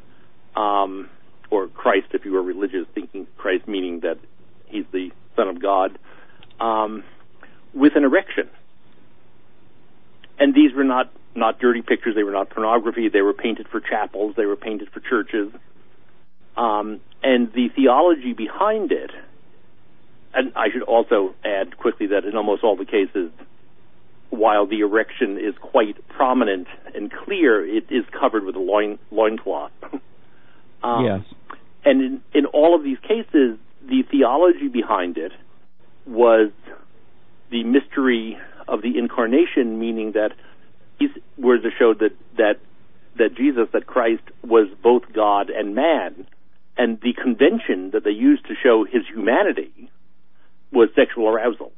E: or Christ if you were religious, thinking Christ meaning that he's the Son of God, with an erection. And these were not dirty pictures, they were not pornography, they were painted for chapels, they were painted for churches. And the theology behind it, and I should also add quickly that in almost all the cases, while the erection is quite prominent and clear, it is covered with a loincloth.
D: Yes.
E: And in all of these cases, the theology behind it was the mystery of the incarnation, meaning that these were to show that Jesus, that Christ, was both God and man, and the convention that they used to show his humanity was sexual arousal.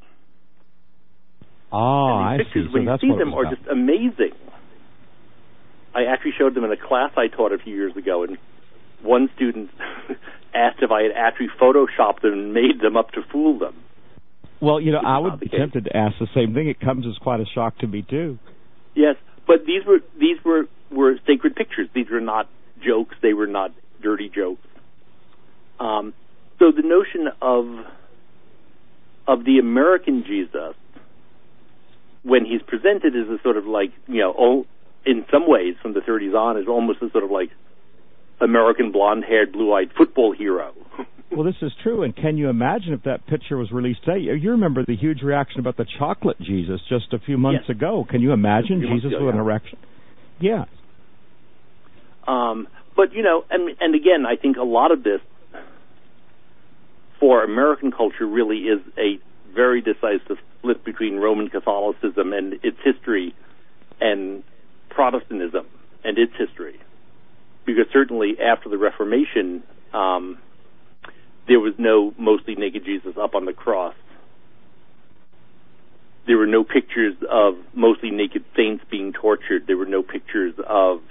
D: I see.
E: Pictures, when you see them, are just amazing. I actually showed them in a class I taught a few years ago, and one student asked if I had actually photoshopped them and made them up to fool them.
D: Well, I would be tempted to ask the same thing. It comes as quite a shock to me too.
E: Yes, but these were sacred pictures. These were not jokes. They were not dirty jokes. So the notion of the American Jesus, when he's presented as a sort of like, in some ways from the 30s on, is almost a sort of like American blonde-haired, blue-eyed football hero.
D: Well, this is true, and can you imagine if that picture was released today? You remember the huge reaction about the chocolate Jesus just a few months ago. Can you imagine Jesus with an erection? Yeah.
E: But, and again, I think a lot of this, for American culture, really is very decisive split between Roman Catholicism and its history and Protestantism and its history. Because certainly after the Reformation, there was no mostly naked Jesus up on the cross. There were no pictures of mostly naked saints being tortured. There were no pictures of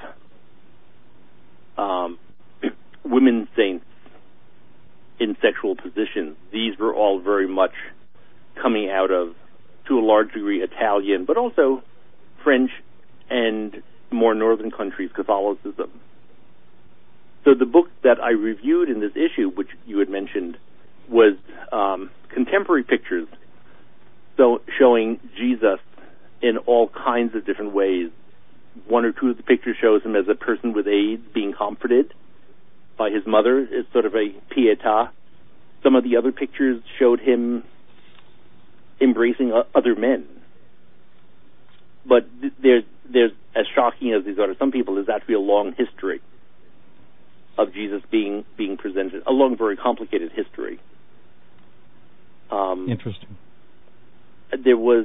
E: women saints in sexual positions. These were all very much coming out of, to a large degree, Italian, but also French and more northern countries' Catholicism. So the book that I reviewed in this issue, which you had mentioned, was contemporary pictures, so showing Jesus in all kinds of different ways. One or two of the pictures shows him as a person with AIDS being comforted by his mother. It's sort of a pietà. Some of the other pictures showed him embracing other men. But there's as shocking as these are to some people, there's actually a long history of Jesus being presented, a long, very complicated history.
D: Interesting.
E: There was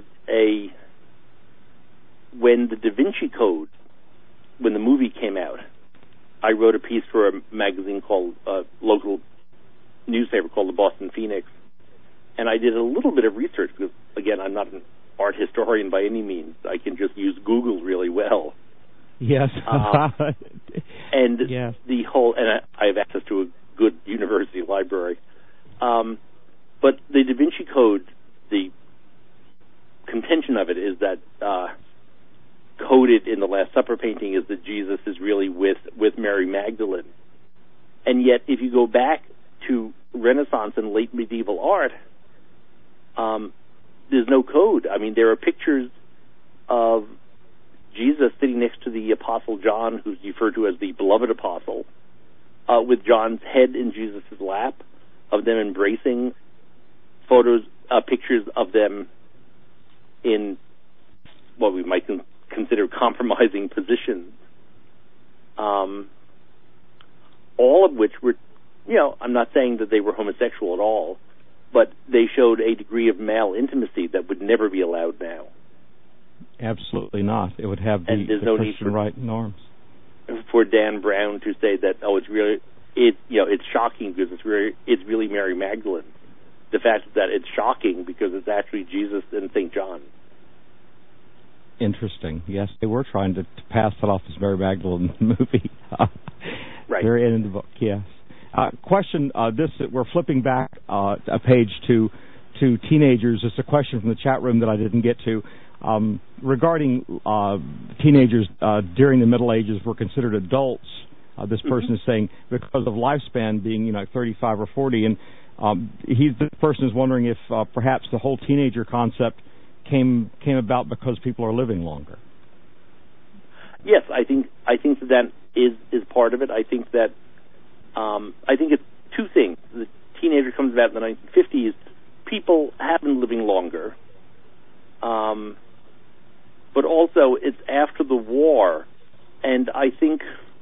E: when the Da Vinci Code, when the movie came out, I wrote a piece for a magazine called, local newspaper called the Boston Phoenix, and I did a little bit of research because, again, I'm not an art historian by any means. I can just use Google really well.
D: Yes.
E: And
D: yes.
E: the whole, and I have access to a good university library. But the Da Vinci Code, the contention of it is that coded in the Last Supper painting is that Jesus is really with Mary Magdalene. And yet, if you go back to Renaissance and late medieval art, there's no code. I mean, there are pictures of Jesus sitting next to the Apostle John, who's referred to as the beloved apostle, with John's head in Jesus' lap, of them embracing, pictures of them in what we might consider compromising positions, all of which were, I'm not saying that they were homosexual at all, but they showed a degree of male intimacy that would never be allowed now.
D: Absolutely not. It would have the Christian right norms.
E: For Dan Brown to say that, it's shocking because it's really Mary Magdalene. The fact that it's shocking because it's actually Jesus and St. John.
D: Interesting. Yes, they were trying to pass that off as Mary Magdalene movie.
E: Right.
D: Very end of the book. Yes. Question. We're flipping back a page to teenagers. It's a question from the chat room that I didn't get to. Regarding teenagers during the Middle Ages were considered adults. This person is saying because of lifespan being 35 or 40, and the person is wondering if perhaps the whole teenager concept came about because people are living longer.
E: Yes, I think that is part of it. I think that I think it's two things. The teenager comes about in the 1950s. People have been living longer. But also it's after the war, and I think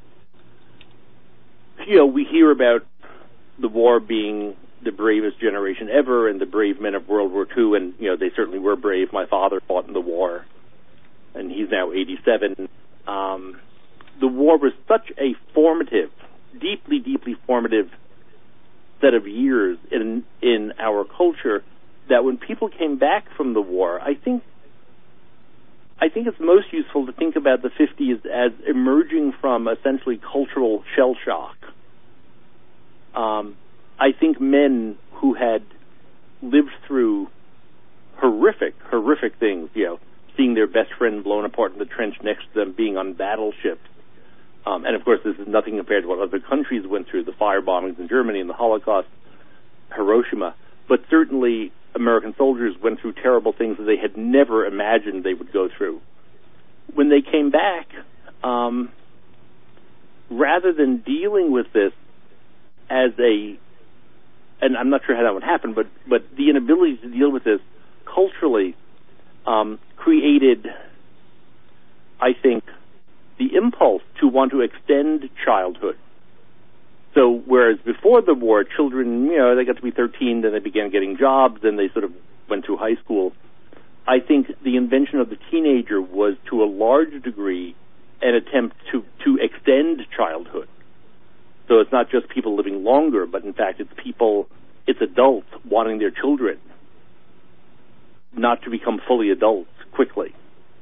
E: we hear about the war being the bravest generation ever and the brave men of World War II, and they certainly were brave. My father fought in the war, and he's now 87. The war was such a formative, deeply, deeply formative set of years in our culture that when people came back from the war, I think it's most useful to think about the 50s as emerging from essentially cultural shell shock. I think men who had lived through horrific things, seeing their best friend blown apart in the trench next to them, being on battleships, and of course this is nothing compared to what other countries went through, the fire bombings in Germany and the Holocaust, Hiroshima, but certainly American soldiers went through terrible things that they had never imagined they would go through. When they came back, rather than dealing with this as and I'm not sure how that would happen, but the inability to deal with this culturally created, I think, the impulse to want to extend childhood. So whereas before the war, children, they got to be 13, then they began getting jobs, then they sort of went through high school, I think the invention of the teenager was, to a large degree, an attempt to extend childhood. So it's not just people living longer, but in fact it's adults wanting their children not to become fully adults quickly.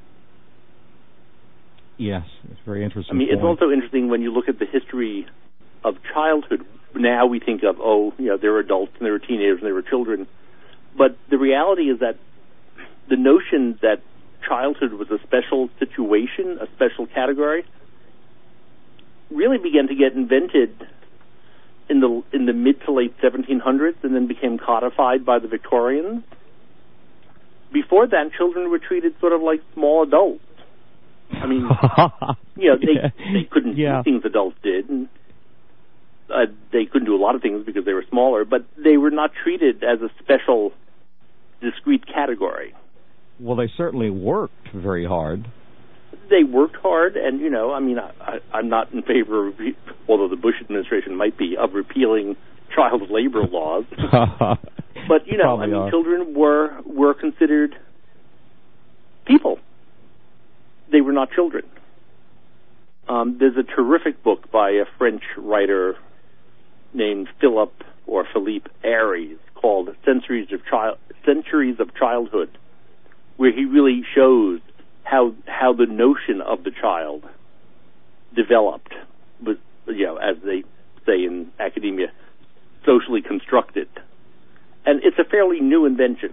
D: Yes, it's very interesting.
E: I mean, it's also interesting when you look at the history of childhood. Now we think of, there were adults and there were teenagers and there were children. But the reality is that the notion that childhood was a special situation, a special category, really began to get invented in the mid to late 1700s and then became codified by the Victorians. Before that, children were treated sort of like small adults. I mean, they couldn't do things adults did, and they couldn't do a lot of things because they were smaller, but they were not treated as a special, discrete category.
D: Well, they certainly worked very hard.
E: They worked hard, and, I'm not in favor of, although the Bush administration might be, of repealing child labor laws. But, children were considered people. They were not children. There's a terrific book by a French writer named Philippe Aries called Centuries of Childhood, where he really shows how the notion of the child developed, was, as they say in academia, socially constructed. And it's a fairly new invention.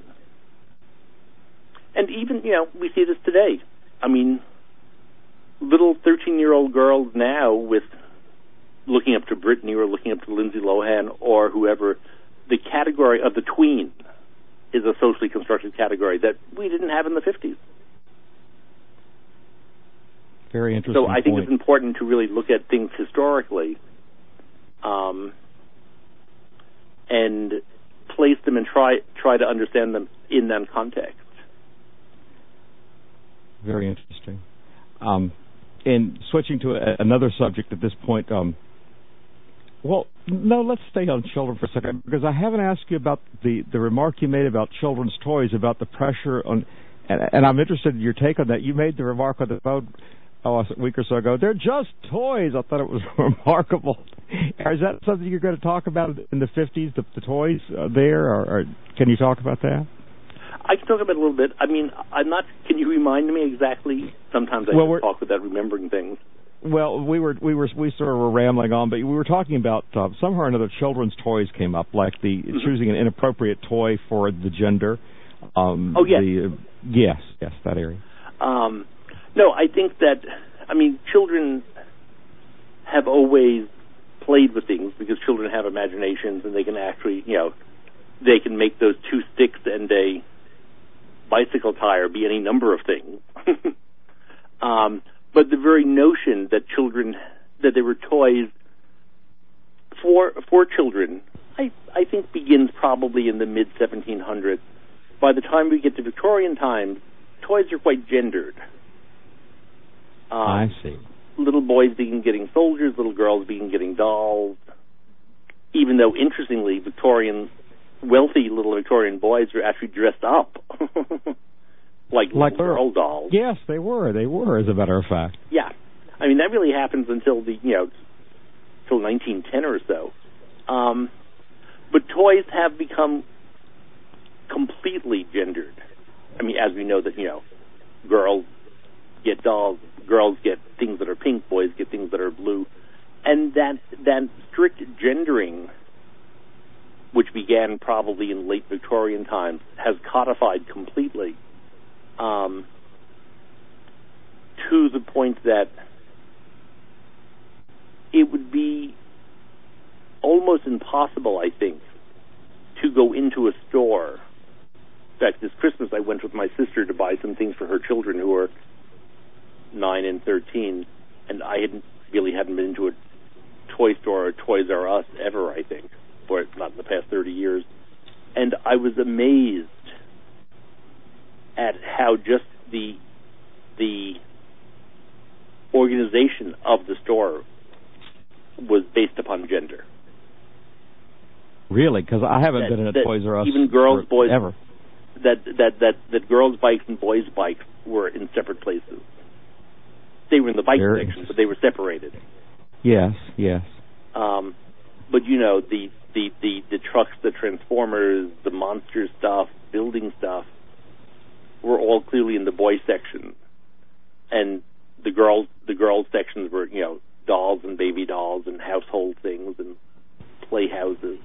E: And even, we see this today. I mean, little 13-year-old girls now looking up to Britney or looking up to Lindsay Lohan or whoever, the category of the tween is a socially constructed category that we didn't have in the 50s.
D: Very interesting.
E: So I think it's important to really look at things historically and place them and try to understand them in that context.
D: Very interesting. And switching to another subject at this point, let's stay on children for a second, because I haven't asked you about the remark you made about children's toys, about the pressure on, and I'm interested in your take on that. You made the remark on the phone a week or so ago. They're just toys. I thought it was remarkable. Is that something you're going to talk about in the 50s, the toys there, or can you talk about that?
E: I can talk about it a little bit. I mean, I'm not. Can you remind me exactly? Sometimes I talk without remembering things.
D: Well, we sort of were rambling on, but we were talking about somehow or another children's toys came up, like choosing an inappropriate toy for the gender.
E: Yes.
D: Yes, that area.
E: No, I think that, children have always played with things because children have imaginations and they can actually, they can make those two sticks and a bicycle tire be any number of things. But the very notion that there were toys for children, I think begins probably in the mid-1700s. By the time we get to Victorian times, toys are quite gendered.
D: I see.
E: Little boys begin getting soldiers, little girls begin getting dolls, even though, interestingly, wealthy little Victorian boys were actually dressed up like little girl dolls.
D: Yes, they were, as a matter of fact.
E: Yeah. That really happens until till 1910 or so. But toys have become completely gendered. As we know that, girls get dolls, girls get things that are pink, boys get things that are blue. And that strict gendering, which began probably in late Victorian times, has codified completely to the point that it would be almost impossible, I think, to go into a store. In fact, this Christmas I went with my sister to buy some things for her children who are 9 and 13, and I hadn't been into a toy store or Toys R Us ever, I think, or not in the past 30 years. And I was amazed at how just the organization of the store was based upon gender.
D: Really? Because I haven't been in a Toys R Us
E: even girls, boys,
D: ever.
E: that girls' bikes and boys' bikes were in separate places. They were in the bike section, but they were separated.
D: Yes.
E: But you know, the trucks, the Transformers, the monster stuff, building stuff, were all clearly in the boys' section, and the girls' sections were, you know, dolls and baby dolls and household things and playhouses.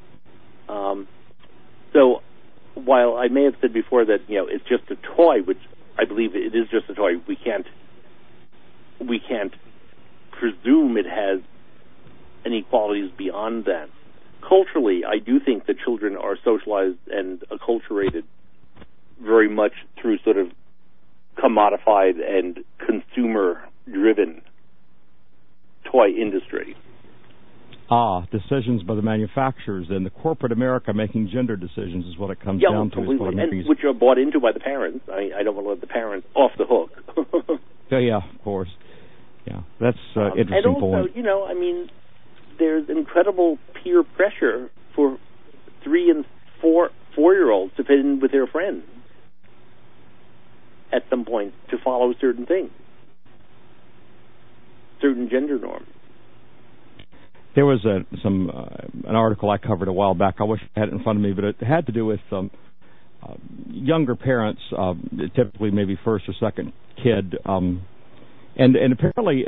E: So while I may have said before that, you know, it's just a toy, which I believe it is just a toy, we can't presume it has any qualities beyond that. Culturally, I do think that children are socialized and acculturated very much through sort of commodified and consumer-driven toy industry.
D: Decisions by the manufacturers and the corporate America making gender decisions is what it comes down to.
E: Completely. And which are bought into by the parents. I don't want to let the parents off the hook.
D: Yeah, of course. Yeah, that's interesting
E: and also,
D: point.
E: You know, I mean, there's incredible peer pressure for 3- and 4-year-olds to fit in with their friends at some point to follow certain things, certain gender norms.
D: There was an article I covered a while back. I wish I had it in front of me, but it had to do with younger parents, typically maybe first or second kid, and apparently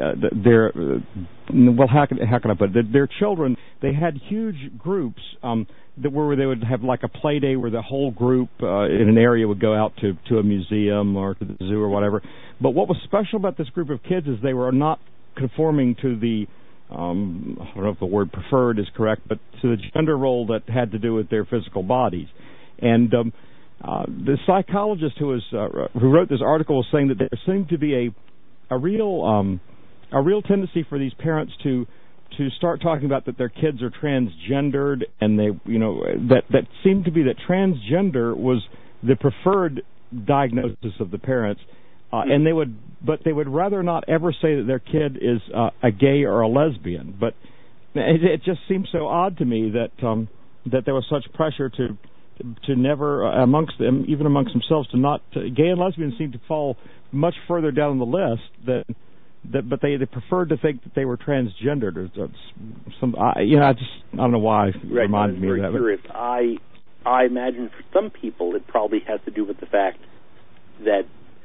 D: how can I put it? Their children, they had huge groups where they would have like a play day where the whole group in an area would go out to a museum or to the zoo or whatever. But what was special about this group of kids is they were not conforming to the I don't know if the word preferred is correct, but to the gender role that had to do with their physical bodies. And the psychologist who wrote this article was saying that there seemed to be a real tendency for these parents to start talking about that their kids are transgendered, and that seemed to be that transgender was the preferred diagnosis of the parents. And they would rather not ever say that their kid is a gay or a lesbian. But it just seems so odd to me that there was such pressure to never amongst them, even amongst themselves, gay and lesbians seem to fall much further down the list but they preferred to think that they were transgendered. I don't know why it reminded me of that.
E: Curious. I imagine for some people it probably has to do with the fact that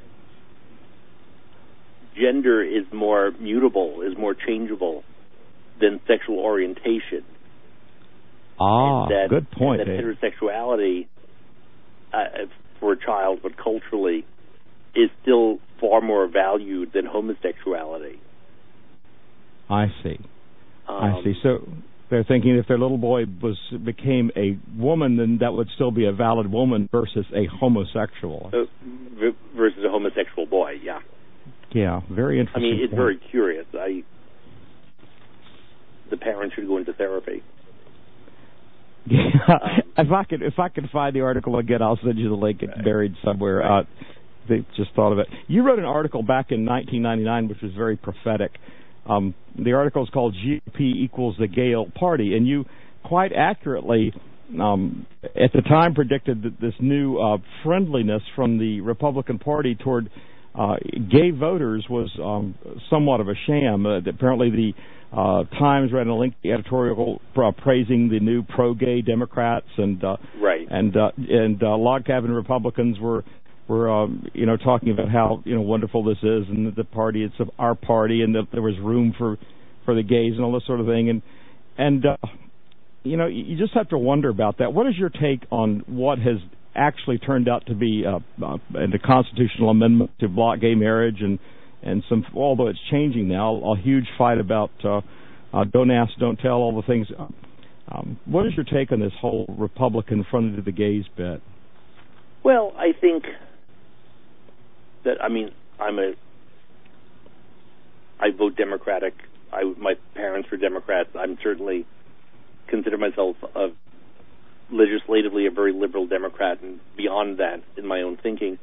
E: gender is more mutable, is more changeable than sexual orientation.
D: Good point.
E: That heterosexuality for a child, but culturally, is still far more valued than homosexuality.
D: I see. So they're thinking if their little boy became a woman, then that would still be a valid woman versus a homosexual.
E: Versus a homosexual boy, yeah.
D: Yeah, very interesting.
E: I mean, it's very curious. The parents should go into therapy.
D: Yeah, if I could find the article again, I'll send you the link. It's buried somewhere.
E: Right.
D: They just thought of it. You wrote an article back in 1999, which was very prophetic. The article is called "GOP equals the Gay Party," and you quite accurately, at the time, predicted that this new friendliness from the Republican Party toward gay voters was somewhat of a sham. Apparently, the Times ran a lengthy editorial praising the new pro-gay Democrats, and log cabin Republicans were talking about how wonderful this is, and that the party, it's our party, and that there was room for the gays and all this sort of thing, and you just have to wonder about that. What is your take on what has actually turned out to be the constitutional amendment to block gay marriage, and some, although it's changing now, a huge fight about don't ask, don't tell, all the things. What is your take on this whole Republican fronted to the gays bit?
E: Well, I think that, I vote Democratic. My parents were Democrats. I'm certainly consider myself legislatively a very liberal Democrat, and beyond that in my own thinking.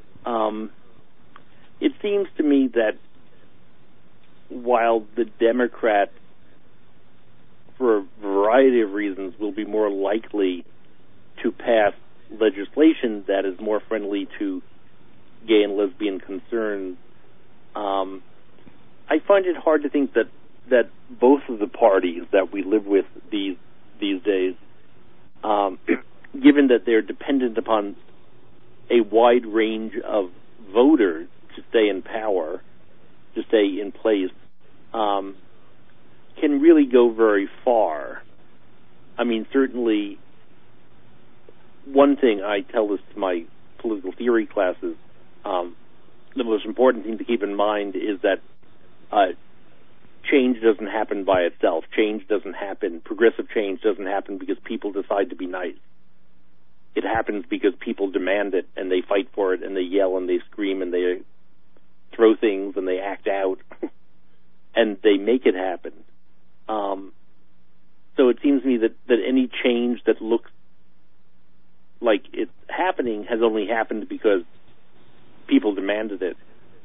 E: It seems to me that while the Democrats, for a variety of reasons, will be more likely to pass legislation that is more friendly to gay and lesbian concerns. I find it hard to think that both of the parties that we live with these days, given that they're dependent upon a wide range of voters to stay in power, to stay in place, can really go very far. I mean, certainly, one thing I tell this to my political theory classes, the most important thing to keep in mind is that change doesn't happen by itself. Progressive change doesn't happen because people decide to be nice. It happens because people demand it, and they fight for it, and they yell, and they scream, and they throw things, and they act out, and they make it happen. So it seems to me that any change that looks like it's happening has only happened because people demanded it.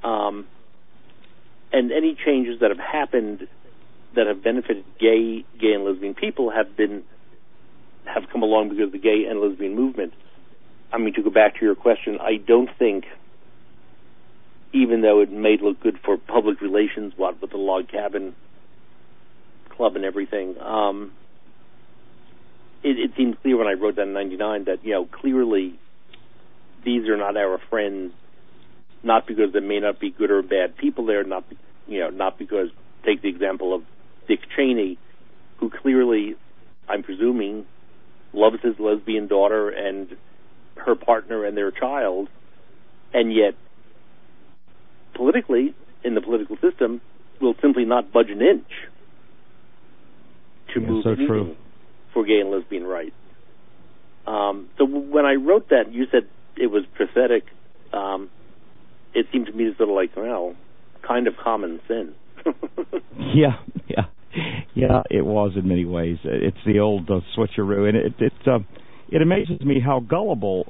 E: And any changes that have happened that have benefited gay and lesbian people have come along because of the gay and lesbian movement. I mean, to go back to your question, I don't think, even though it may look good for public relations, what with the log cabin club and everything, it seems clear when I wrote that in '99 that, clearly these are not our friends, not because there may not be good or bad people there, not because, take the example of Dick Cheney, who clearly, I'm presuming, loves his lesbian daughter and her partner and their child, and yet politically, in the political system, will simply not budge an inch to move anything for gay and lesbian rights. So when I wrote that, you said it was prophetic. It seemed to me sort of like, kind of common sense.
D: Yeah, it was in many ways. It's the old switcheroo, and it amazes me how gullible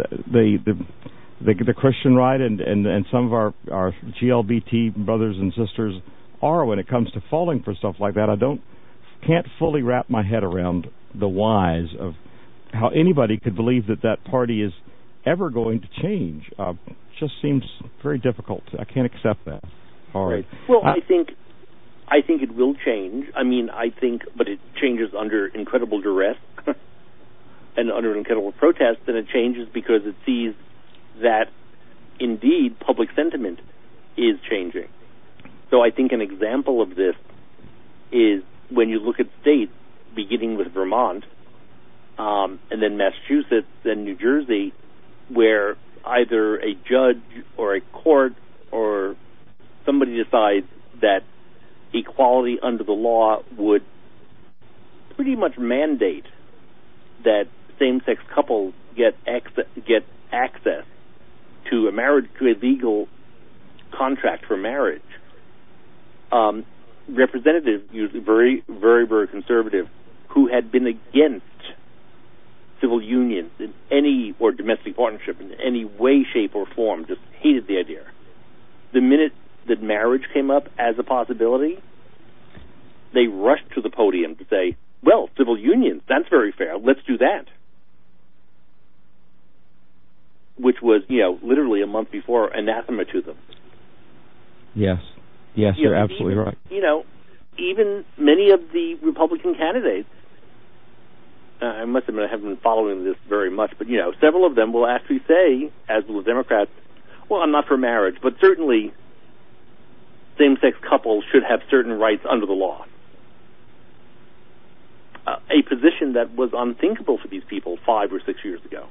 D: the Christian right and some of our GLBT brothers and sisters are when it comes to falling for stuff like that. Can't fully wrap my head around the whys of how anybody could believe that party is ever going to change. Just seems very difficult. I can't accept that.
E: Right. Well, I think it will change. I mean, but it changes under incredible duress and under incredible protest, and it changes because it sees that, indeed, public sentiment is changing. So I think an example of this is when you look at states, beginning with Vermont, and then Massachusetts, then New Jersey, where either a judge or a court or somebody decides that equality under the law would pretty much mandate that same-sex couples get access to a legal contract for marriage. Representatives, usually very, very, very conservative, who had been against civil unions or domestic partnership in any way, shape, or form, just hated the idea. The minute that marriage came up as a possibility, they rushed to the podium to say, well, civil unions, that's very fair, let's do that. Which was, literally a month before, anathema to them.
D: Yes, you're absolutely right.
E: Even many of the Republican candidates, I must admit I haven't been following this very much, but, several of them will actually say, as will the Democrats, well, I'm not for marriage, but certainly same-sex couples should have certain rights under the law. A position that was unthinkable for these people 5 or 6 years ago.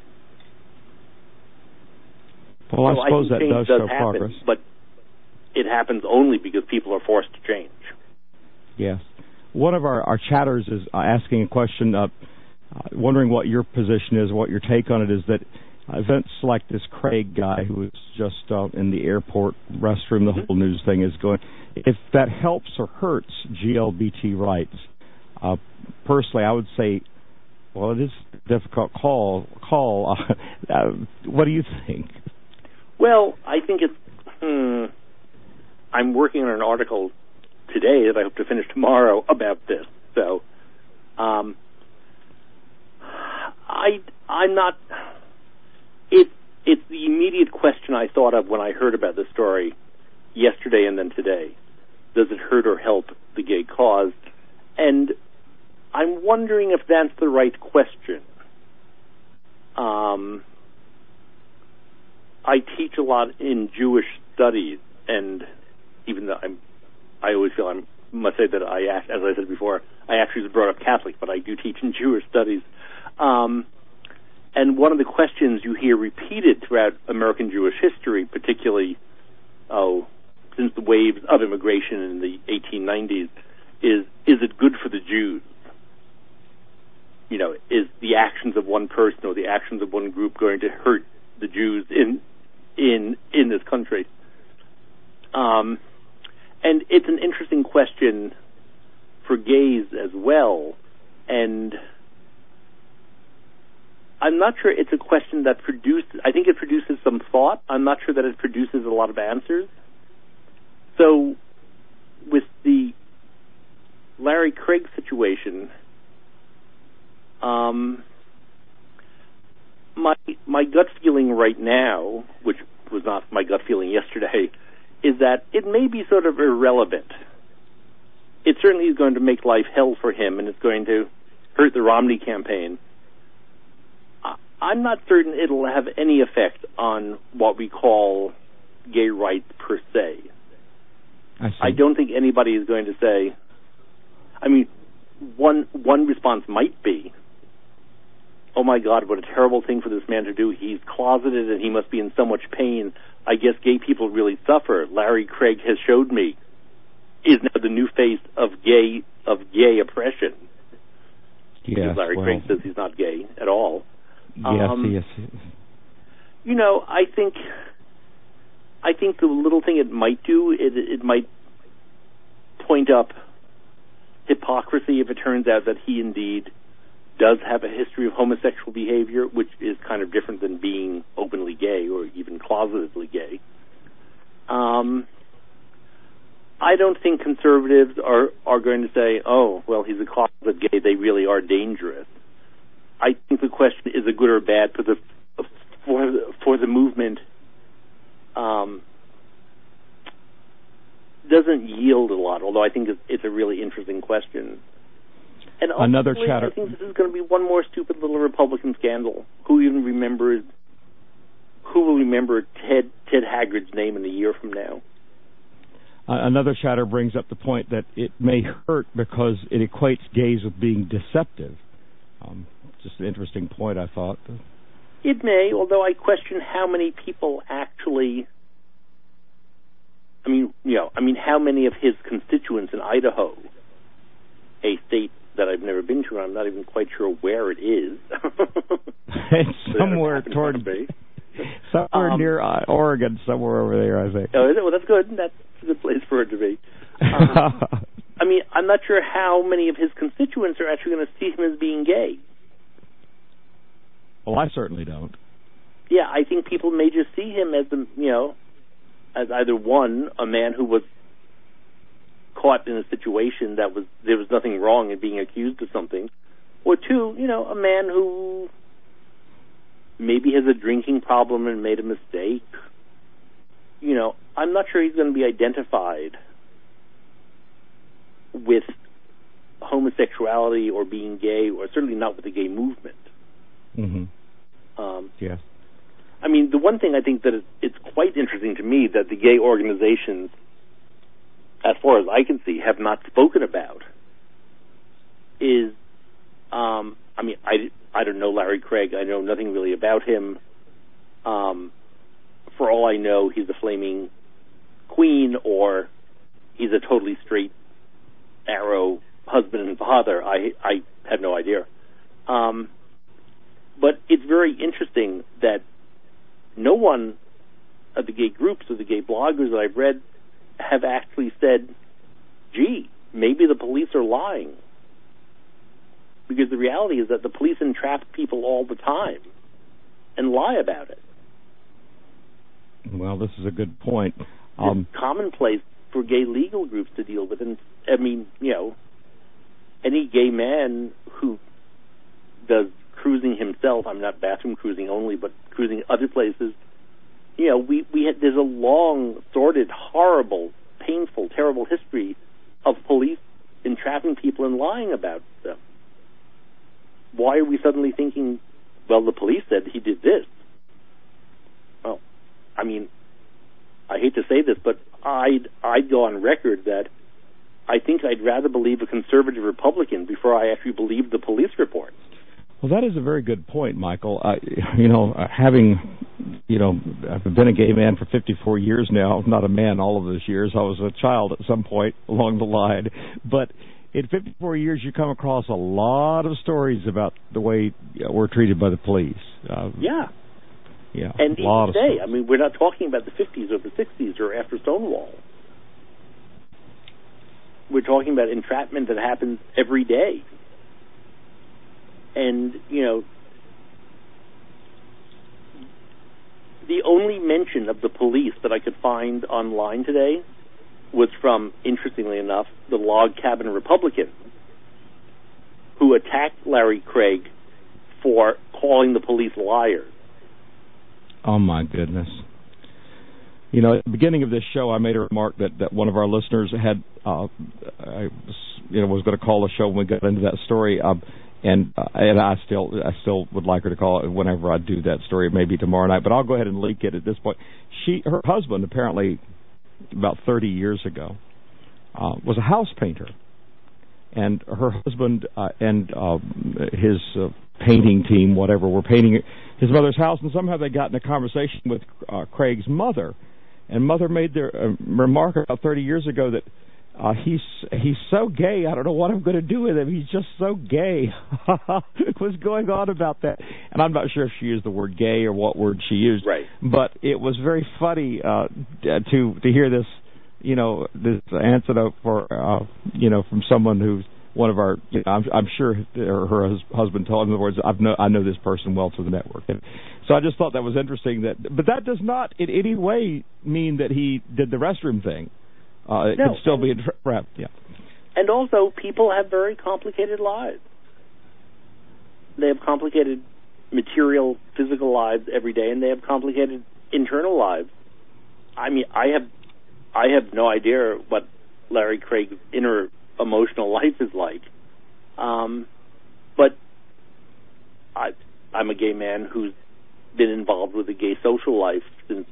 D: Well, I suppose that does show progress.
E: But it happens only because people are forced to change.
D: Yes. One of our chatters is asking a question, wondering what your position is, what your take on it is, that events like this Craig guy who was just in the airport restroom, the whole news thing is going, if that helps or hurts GLBT rights. Personally, I would say, well, it is a difficult call. What do you think?
E: Well, I think it's... I'm working on an article today that I hope to finish tomorrow about this. So, I'm not... it's the immediate question I thought of when I heard about the story yesterday and then today. Does it hurt or help the gay cause? And I'm wondering if that's the right question. I teach a lot in Jewish studies, and even though I always feel I must say that as I said before, I actually was brought up Catholic, but I do teach in Jewish studies. And one of the questions you hear repeated throughout American Jewish history, particularly since the waves of immigration in the 1890s, is it good for the Jews? You know, is the actions of one person or the actions of one group going to hurt the Jews in this country? And it's an interesting question for gays as well, and I'm not sure it's a question that I think it produces some thought. I'm not sure that it produces a lot of answers. So, with the Larry Craig situation, my gut feeling right now, which was not my gut feeling yesterday, is that it may be sort of irrelevant. It certainly is going to make life hell for him, and it's going to hurt the Romney campaign. I'm not certain it'll have any effect on what we call gay rights per se. I don't think anybody is going to say, I mean, one response might be, oh my God, what a terrible thing for this man to do. He's closeted and he must be in so much pain. I guess gay people really suffer. Larry Craig has showed me is now the new face of gay oppression.
D: Yes,
E: Larry Craig says he's not gay at all.
D: Yes.
E: You know, I think the little thing it might do, it might point up hypocrisy if it turns out that he indeed does have a history of homosexual behavior, which is kind of different than being openly gay or even closetedly gay. I don't think conservatives are going to say, oh, well, he's a closeted gay, they really are dangerous. I think the question is a good or bad for the movement doesn't yield a lot, although I think it's a really interesting question. And
D: another chatter.
E: I think this is going to be one more stupid little Republican scandal. Who will remember Ted Haggard's name in a year from now?
D: Another chatter brings up the point that it may hurt because it equates gays with being deceptive. Just an interesting point, I thought.
E: It may, although I question how many people actually. How many of his constituents in Idaho, a state that I've never been to, and I'm not even quite sure where it is.
D: It's somewhere somewhere near Oregon, somewhere over there, I think.
E: Oh, well, that's good. That's a good place for it to be. I'm not sure how many of his constituents are actually going to see him as being gay.
D: Well, I certainly don't.
E: Yeah, I think people may just see him as as either one, a man who was caught in a situation there was nothing wrong in being accused of something, or two, a man who maybe has a drinking problem and made a mistake. I'm not sure he's going to be identified with homosexuality or being gay, or certainly not with the gay movement.
D: Mm-hmm. Yes.
E: The one thing I think that it's quite interesting to me that the gay organizations, as far as I can see, have not spoken about is, I don't know Larry Craig. I know nothing really about him. For all I know, he's a flaming queen, or he's a totally straight arrow husband and father. I have no idea. But it's very interesting that no one of the gay groups or the gay bloggers that I've read have actually said, gee, maybe the police are lying. Because the reality is that the police entrap people all the time and lie about it.
D: Well, this is a good point.
E: It's commonplace for gay legal groups to deal with. And, any gay man who does cruising himself, I'm not bathroom cruising only, but cruising other places. There's a long, sordid, horrible, painful, terrible history of police entrapping people and lying about them. Why are we suddenly thinking, well, the police said he did this? Well, I mean, I hate to say this, but I'd go on record that I think I'd rather believe a conservative Republican before I actually believe the police report.
D: Well, that is a very good point, Michael. Having I've been a gay man for 54 years now, not a man all of those years. I was a child at some point along the line. But in 54 years, you come across a lot of stories about the way we're treated by the police.
E: Yeah. And even today, I mean, we're not talking about the 50s or the 60s or after Stonewall. We're talking about entrapment that happens every day. And, the only mention of the police that I could find online today was from, interestingly enough, the Log Cabin Republican, who attacked Larry Craig for calling the police liars.
D: Oh, my goodness. At the beginning of this show, I made a remark that one of our listeners had, was going to call the show when we got into that story. And I still would like her to call it whenever I do that story, maybe tomorrow night. But I'll go ahead and leak it at this point. Her husband, apparently, about 30 years ago, was a house painter, and her husband and his painting team, whatever, were painting his mother's house, and somehow they got in a conversation with Craig's mother, and mother made the remark about 30 years ago that. He's so gay. I don't know what I'm going to do with him. He's just so gay. Was going on about that, and I'm not sure if she used the word gay or what word she used.
E: Right.
D: But it was very funny to hear this, this anecdote from someone who's one of our. I'm sure her husband told him the words. I know this person well through the network. And so I just thought that was interesting. But that does not in any way mean that he did the restroom thing. It could still be entrapped, yeah.
E: And also, people have very complicated lives. They have complicated material, physical lives every day, and they have complicated internal lives. I mean, I have no idea what Larry Craig's inner emotional life is like. But I'm a gay man who's been involved with the gay social life since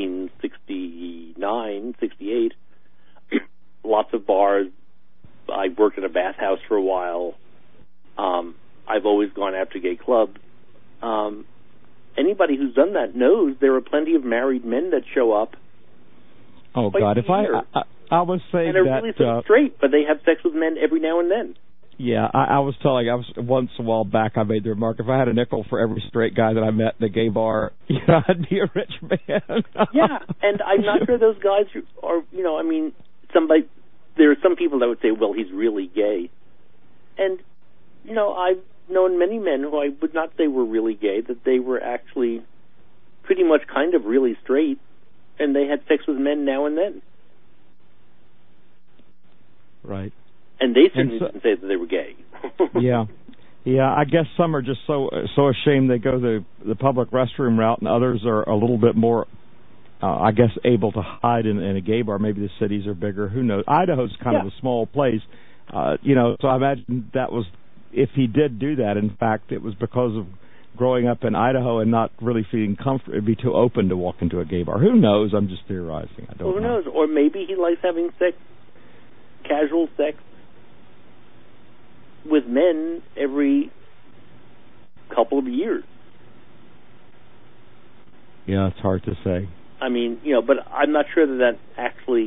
E: 1969, 68. Lots of bars. I worked at a bathhouse for a while. I've always gone after gay clubs. Anybody who's done that knows there are plenty of married men that show up.
D: Oh God! If I was saying
E: and they're
D: that
E: really straight, but they have sex with men every now and then.
D: Yeah, I was once a while back. I made the remark: if I had a nickel for every straight guy that I met in a gay bar, I'd be a rich man.
E: Yeah, and I'm not sure those guys are. I mean. There are some people that would say, well, he's really gay. And, I've known many men who I would not say were really gay, that they were actually pretty much kind of really straight, and they had sex with men now and then.
D: Right.
E: And they certainly didn't say that they were gay.
D: Yeah. Yeah, I guess some are just so ashamed they go the public restroom route, and others are a little bit more I guess, able to hide in a gay bar. Maybe the cities are bigger. Who knows? Idaho's kind of a small place. So I imagine that was, if he did do that, in fact, it was because of growing up in Idaho and not really feeling comfortable, be too open to walk into a gay bar. Who knows? I'm just theorizing. I don't know.
E: Who knows? Or maybe he likes having casual sex with men every couple of years.
D: Yeah, it's hard to say.
E: I mean, but I'm not sure that actually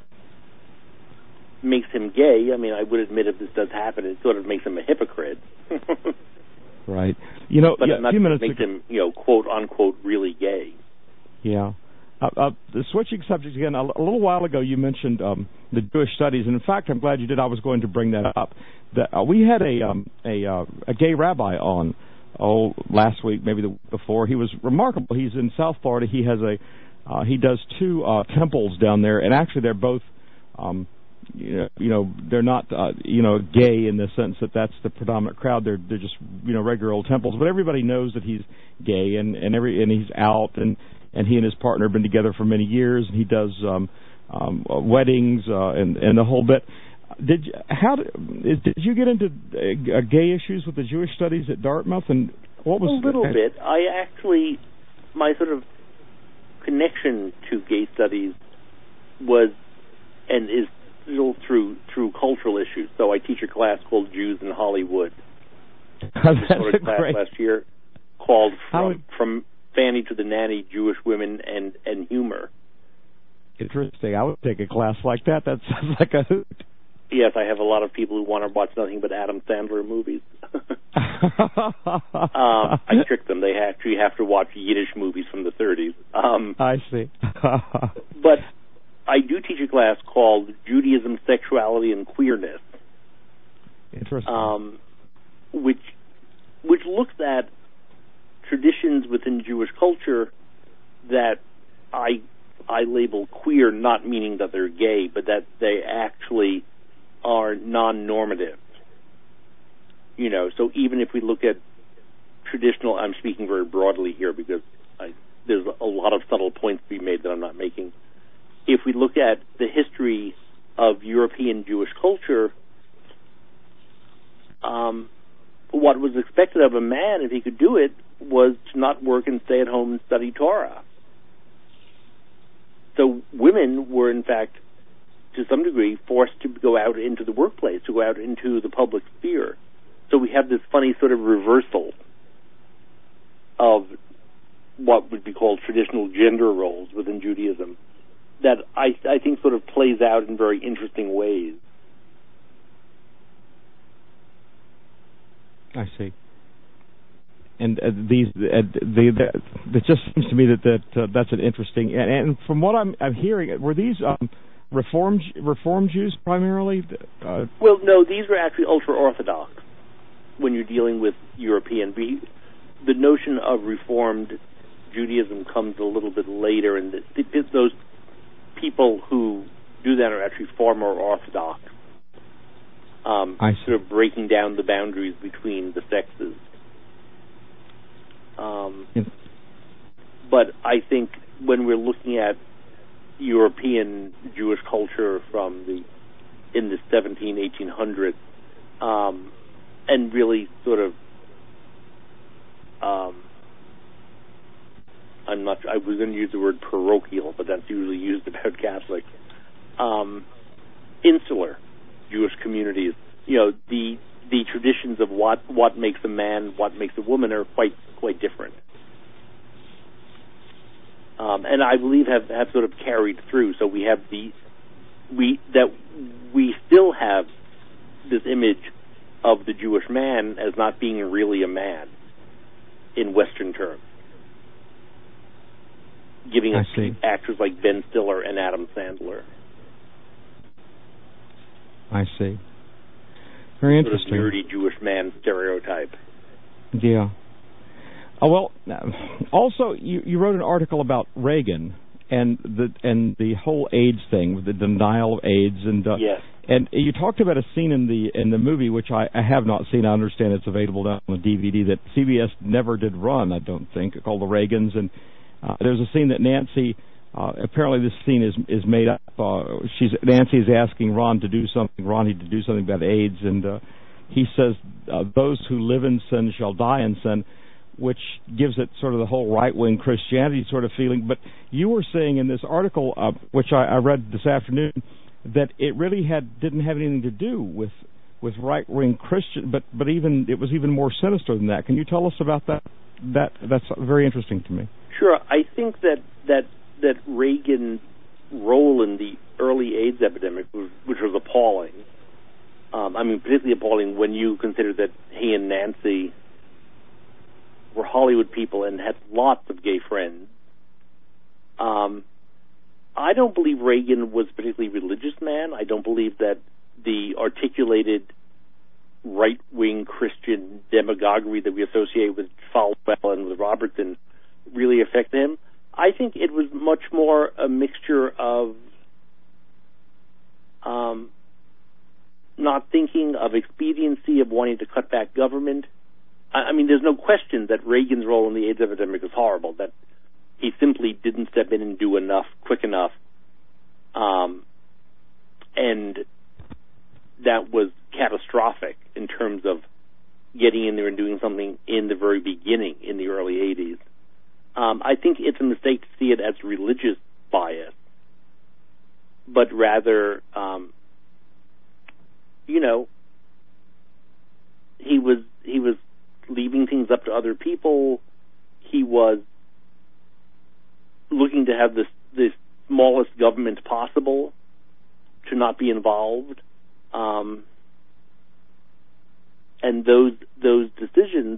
E: makes him gay. I mean, I would admit if this does happen, it sort of makes him a hypocrite.
D: Right.
E: But I'm not sure it makes him, quote unquote, really gay.
D: Yeah. Switching subjects again, a little while ago you mentioned the Jewish studies, and in fact, I'm glad you did. I was going to bring that up. We had a gay rabbi on last week, maybe the week before. He was remarkable. He's in South Florida. He has he does two temples down there, and actually they're both they're not gay in the sense that that's the predominant crowd. They're just regular old temples, but everybody knows that he's gay and he's out, and he and his partner have been together for many years, and he does weddings and the whole bit. Did you get into gay issues with the Jewish studies at Dartmouth, and what was
E: a little bit? My sort of connection to gay studies was and is still through cultural issues. So I teach a class called Jews in Hollywood.
D: That's
E: a class
D: great.
E: Last year called From Fanny to the Nanny: Jewish Women and Humor.
D: Interesting. I would take a class like that. That sounds like a hoot.
E: Yes, I have a lot of people who want to watch nothing but Adam Sandler movies. I trick them. They actually have to watch Yiddish movies from the 30s.
D: I see.
E: But I do teach a class called Judaism, Sexuality, and Queerness.
D: Interesting.
E: Which looks at traditions within Jewish culture that I label queer, not meaning that they're gay, but that they actually are non-normative. So even if we look at traditional, I'm speaking very broadly here because there's a lot of subtle points to be made that I'm not making. If we look at the history of European Jewish culture, what was expected of a man, if he could do it, was to not work and stay at home and study Torah. So women were, in fact, to some degree, forced to go out into the workplace, to go out into the public sphere. So we have this funny sort of reversal of what would be called traditional gender roles within Judaism that I think sort of plays out in very interesting ways.
D: I see. And it just seems to me that's an interesting. And from what I'm hearing, were these Reform Jews primarily?
E: Well, no, these were actually ultra-Orthodox. When you're dealing with European, the notion of Reformed Judaism comes a little bit later, and those people who do that are actually far more Orthodox. Sort of breaking down the boundaries between the sexes. But I think when we're looking at European Jewish culture in the 1800s, and really sort of, I was going to use the word parochial, but that's usually used about Catholics. Insular Jewish communities, the traditions of what makes a man, what makes a woman are quite different. And I believe have sort of carried through. So we have we still have this image of the Jewish man as not being really a man in Western terms, giving us actors like Ben Stiller and Adam Sandler.
D: I see. Very interesting.
E: Sort of nerdy Jewish man stereotype.
D: Yeah. Also, you wrote an article about Reagan and the whole AIDS thing, with the denial of AIDS, and
E: yes.
D: And you talked about a scene in the movie which I have not seen. I understand it's available now on the DVD that CBS never did run, I don't think, called The Reagans. And there's a scene that Nancy. Apparently, this scene is made up. Nancy is asking Ron to do something. Ron needs to do something about AIDS, and he says, "Those who live in sin shall die in sin," which gives it sort of the whole right-wing Christianity sort of feeling. But you were saying in this article, which I read this afternoon, that it really didn't have anything to do with right-wing Christian, but even it was even more sinister than that. Can you tell us about that? That's very interesting to me.
E: Sure. I think that Reagan's role in the early AIDS epidemic, which was appalling. Particularly appalling when you consider that he and Nancy were Hollywood people and had lots of gay friends. I don't believe Reagan was a particularly religious man. I don't believe that the articulated right-wing Christian demagoguery that we associate with Falwell and with Robertson really affected him. I think it was much more a mixture of not thinking of expediency of wanting to cut back government. I mean, there's no question that Reagan's role in the AIDS epidemic is horrible, that he simply didn't step in and do enough quick enough. And that was catastrophic in terms of getting in there and doing something in the very beginning, in the early 80s. I think it's a mistake to see it as religious bias, but rather, he was leaving things up to other people. He was looking to have the smallest government possible, to not be involved. And those decisions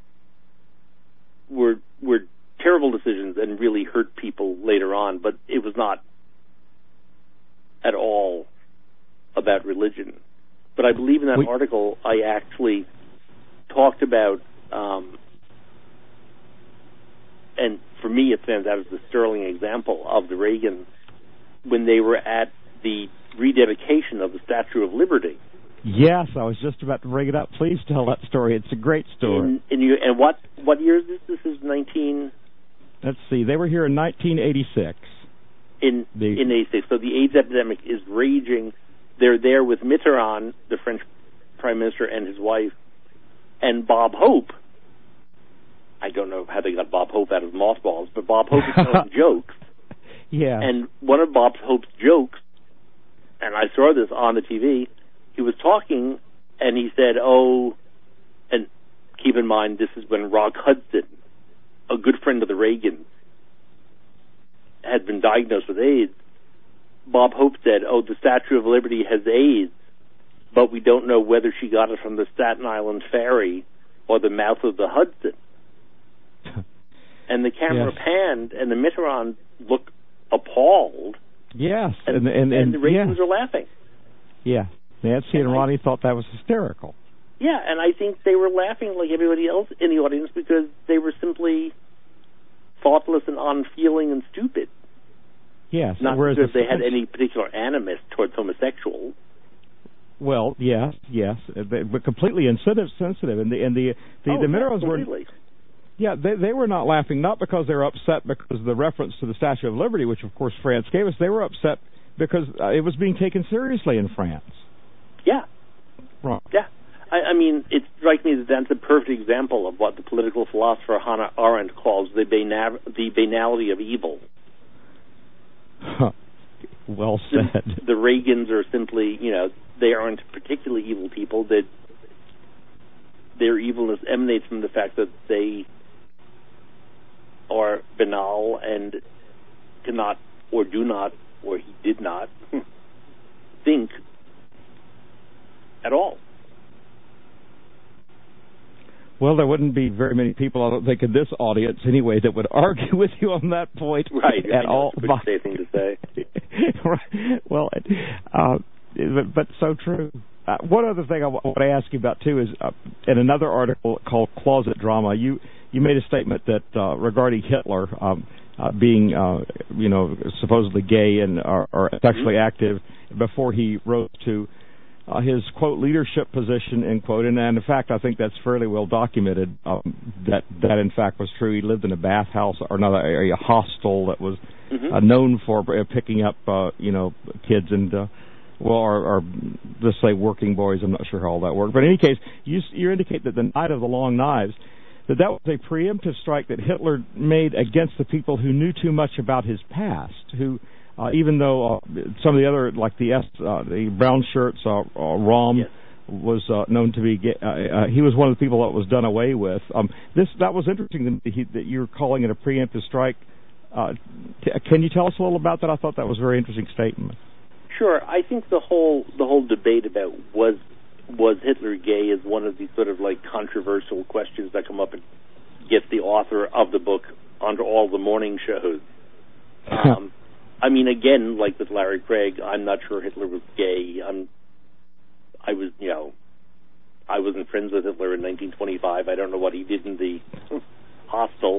E: were terrible decisions and really hurt people later on, but it was not at all about religion. But I believe in that article I actually talked about, and for me it stands out as the sterling example of the Reagans when they were at the rededication of the Statue of Liberty.
D: Yes, I was just about to bring it up. Please tell that story. It's a great story.
E: And what year is this? This is 19...
D: Let's see. They were here in 1986.
E: In 86. So the AIDS epidemic is raging. They're there with Mitterrand, the French Prime Minister, and his wife, and Bob Hope. I don't know how they got Bob Hope out of mothballs, but Bob Hope is telling jokes.
D: Yeah.
E: And one of Bob Hope's jokes, and I saw this on the TV, he was talking, and he said, and keep in mind, this is when Rock Hudson, a good friend of the Reagans, had been diagnosed with AIDS. Bob Hope said, the Statue of Liberty has AIDS, but we don't know whether she got it from the Staten Island Ferry or the mouth of the Hudson. And the camera panned, and the Mitterrand looked appalled.
D: Yes.
E: And the Reagans are laughing.
D: Yeah. Nancy and Ronnie thought that was hysterical.
E: Yeah, and I think they were laughing like everybody else in the audience because they were simply thoughtless and unfeeling and stupid.
D: Yes.
E: Not because they had any particular animus towards homosexuals.
D: Well, yes, but completely insensitive. And the Mitterrands were... Yeah, they were not laughing, not because they were upset because of the reference to the Statue of Liberty, which, of course, France gave us. They were upset because it was being taken seriously in France.
E: Yeah.
D: Right.
E: Yeah. I mean, it strikes me that that's a perfect example of what the political philosopher Hannah Arendt calls the banality of evil.
D: Well said.
E: The Reagans are simply, they aren't particularly evil people. That their evilness emanates from the fact that they are banal and cannot, or do not, or he did not think at all.
D: Well, there wouldn't be very many people, I don't think, in this audience anyway, that would argue with you on that point at all.
E: That's a pretty safe thing to say.
D: Right. Well, but so true. One other thing I want to ask you about, too, is in another article called Closet Drama, you made a statement that regarding Hitler being, supposedly gay and or sexually active before he rose to his, quote, leadership position, end quote. And in fact, I think that's fairly well documented, that in fact was true. He lived in a bathhouse, or not a hostel that was known for picking up, kids and... or let's say working boys. I'm not sure how all that worked. But in any case, you indicate that the Night of the Long Knives, that was a preemptive strike that Hitler made against the people who knew too much about his past, who, even though some of the other, like the brown shirts, Rom, was known to be gay, he was one of the people that was done away with. That was interesting that you're calling it a preemptive strike. Can you tell us a little about that? I thought that was a very interesting statement.
E: Sure. I think the whole debate about was Hitler gay is one of these sort of like controversial questions that come up and get the author of the book onto all the morning shows. I mean, again, like with Larry Craig, I'm not sure Hitler was gay. I wasn't friends with Hitler in 1925. I don't know what he did in the hostel.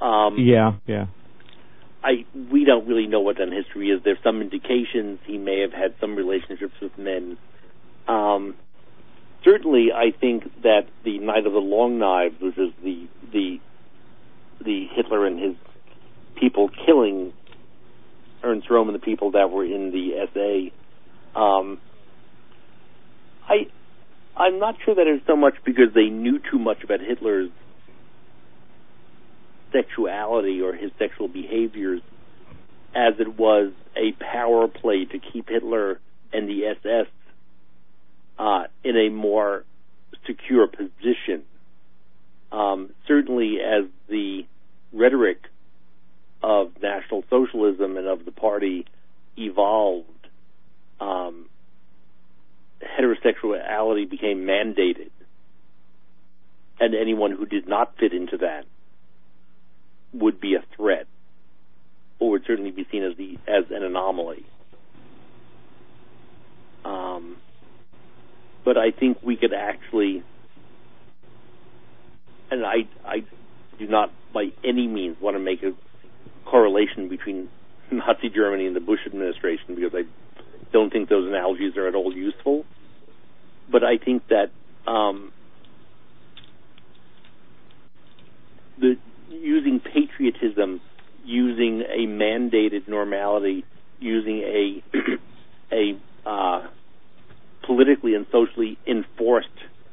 E: We don't really know what that history is. There's some indications he may have had some relationships with men. certainly, I think that the Night of the Long Knives, which is the Hitler and his people killing Ernst Röhm and the people that were in the SA, I'm not sure that it's so much because they knew too much about Hitler's sexuality or his sexual behaviors as it was a power play to keep Hitler and the SS in a more secure position. Certainly as the rhetoric of National Socialism and of the party evolved, heterosexuality became mandated, and anyone who did not fit into that would be a threat, or would certainly be seen as an anomaly. But I think we could actually, and I do not by any means want to make a correlation between Nazi Germany and the Bush administration, because I don't think those analogies are at all useful. But I think that using patriotism, using a mandated normality, using a politically and socially enforced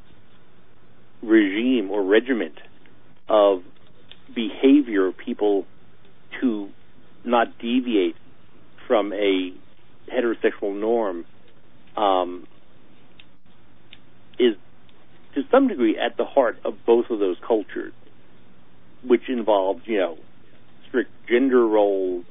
E: regime or regiment of behavior of people to not deviate from a heterosexual norm is to some degree at the heart of both of those cultures, which involved, strict gender roles,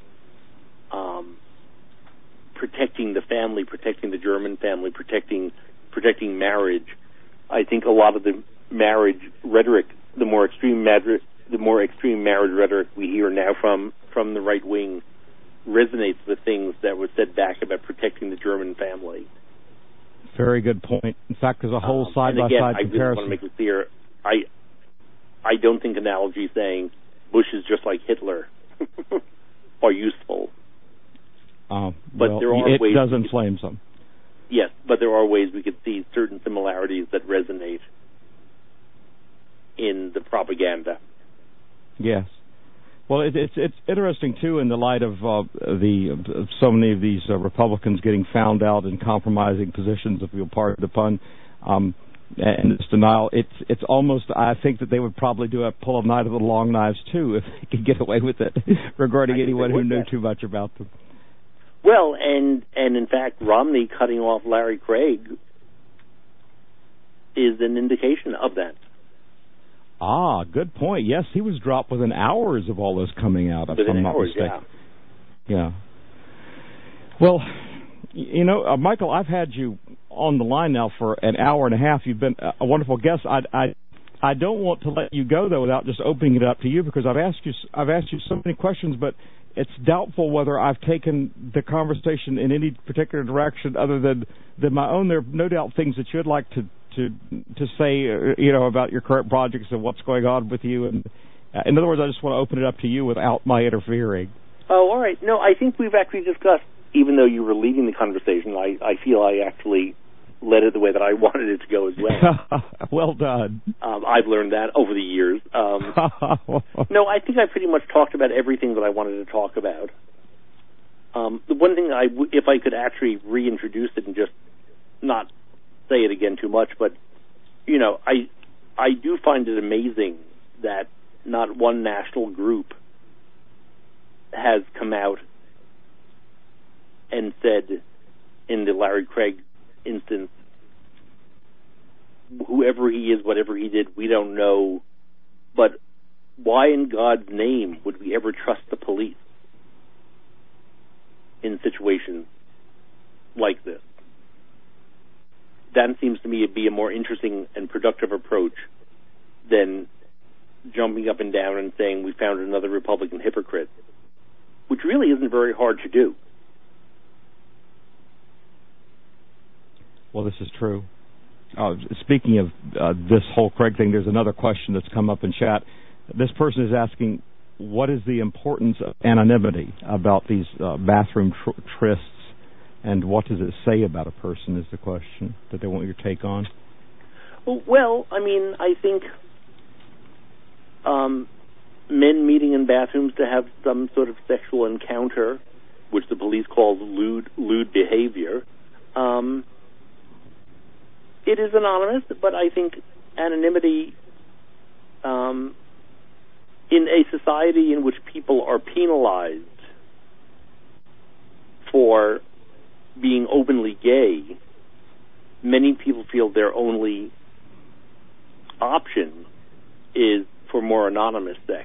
E: protecting the family, protecting the German family, protecting marriage. I think a lot of the marriage rhetoric, the more extreme marriage rhetoric we hear now from the right wing, resonates with things that were said back about protecting the German family.
D: Very good point. In fact, there's a whole side-by-side comparison.
E: I really want to make it clear, I don't think analogies saying Bush is just like Hitler are useful. But there are ways
D: does inflame some.
E: Yes, but there are ways we could see certain similarities that resonate in the propaganda.
D: Yes. Well, it's interesting too in the light of so many of these Republicans getting found out in compromising positions, if you'll pardon the pun, and this denial. It's almost, I think that they would probably pull a Night of the Long Knives too if they could get away with it regarding anyone who knew too much about them.
E: Well, and in fact, Romney cutting off Larry Craig is an indication of that.
D: Ah, good point. Yes, he was dropped within hours of all this coming out.
E: Within hours, yeah.
D: Yeah. Well, Michael, I've had you on the line now for an hour and a half. You've been a wonderful guest. I don't want to let you go though without just opening it up to you, because I've asked you so many questions, but it's doubtful whether I've taken the conversation in any particular direction other than my own. There are no doubt things that you'd like to say, about your current projects and what's going on with you. And in other words, I just want to open it up to you without my interfering.
E: Oh, all right. No, I think we've actually discussed, even though you were leading the conversation, I feel I actually led it the way that I wanted it to go as well.
D: Well done.
E: I've learned that over the years. No, I think I pretty much talked about everything that I wanted to talk about. The one thing if I could actually reintroduce it and just not say it again too much, but I do find it amazing that not one national group has come out and said, in the Larry Craig instance, whoever he is, whatever he did, we don't know, but why in God's name would we ever trust the police in situations like this? That seems to me to be a more interesting and productive approach than jumping up and down and saying we found another Republican hypocrite, which really isn't very hard to do.
D: Well, this is true. Speaking of this whole Craig thing, there's another question that's come up in chat. This person is asking, what is the importance of anonymity about these bathroom trysts, and what does it say about a person is the question that they want your take on.
E: Well, I mean, I think men meeting in bathrooms to have some sort of sexual encounter, which the police call lewd behavior, it is anonymous, but I think anonymity in a society in which people are penalized for being openly gay, many people feel their only option is for more anonymous sex.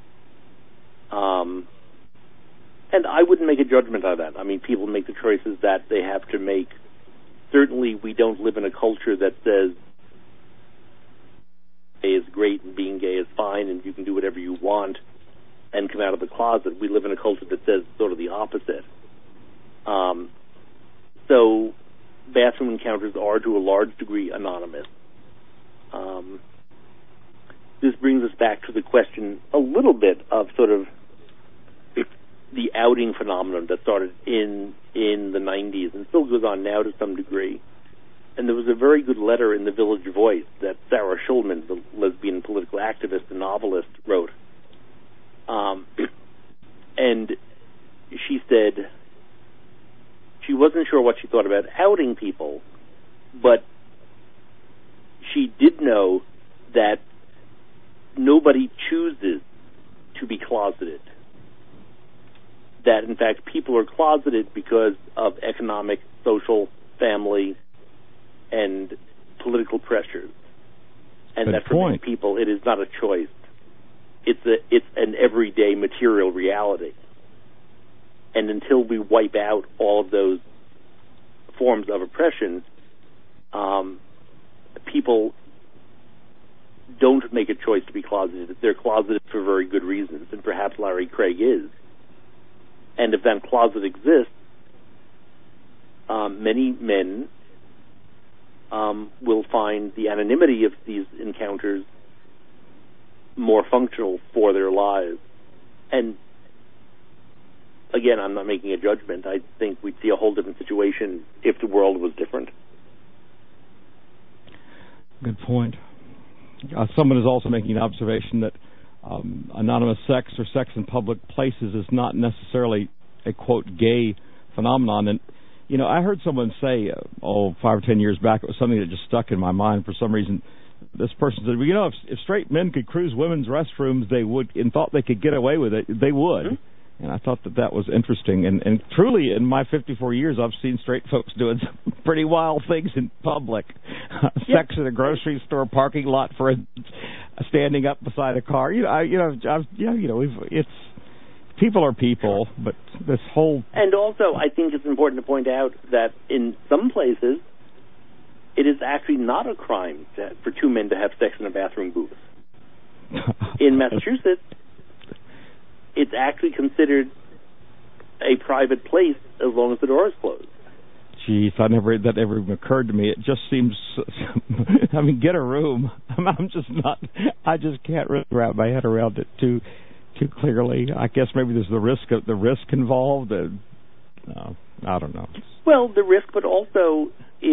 E: And I wouldn't make a judgment on that. I mean, people make the choices that they have to make. Certainly, we don't live in a culture that says gay is great and being gay is fine and you can do whatever you want and come out of the closet. We live in a culture that says sort of the opposite. So bathroom encounters are to a large degree anonymous. This brings us back to the question a little bit of sort of the outing phenomenon that started in the 90s and still goes on now to some degree. And there was a very good letter in the Village Voice that Sarah Schulman, the lesbian political activist and novelist, wrote. And she said she wasn't sure what she thought about outing people, but she did know that nobody chooses to be closeted. That, in fact, people are closeted because of economic, social, family, and political pressures. And that for many people, it is not a choice. It's an everyday material reality. And until we wipe out all of those forms of oppression, people don't make a choice to be closeted. They're closeted for very good reasons, and perhaps Larry Craig is. And if that closet exists, many men will find the anonymity of these encounters more functional for their lives. And again, I'm not making a judgment. I think we'd see a whole different situation if the world was different.
D: Good point. Someone is also making an observation that anonymous sex or sex in public places is not necessarily a, quote, gay phenomenon. And, you know, I heard someone say, 5 or 10 years back, it was something that just stuck in my mind for some reason. This person said, well, you know, if straight men could cruise women's restrooms, they would, and thought they could get away with it, they would. Mm-hmm. And I thought that was interesting. And truly, in my 54 years, I've seen straight folks doing some pretty wild things in public. Sex in a grocery store parking lot, for standing up beside a car. It's people are people, but this whole... And also, I think it's important to point out that in some places, it is actually not a crime for two men to have sex in a bathroom booth. In Massachusetts, it's actually considered a private place as long as the door is closed. Jeez, that ever occurred to me. It just seems, I mean, get a room. I just can't really wrap my head around it too clearly. I guess maybe there's the risk involved. I don't know. Well, the risk, but also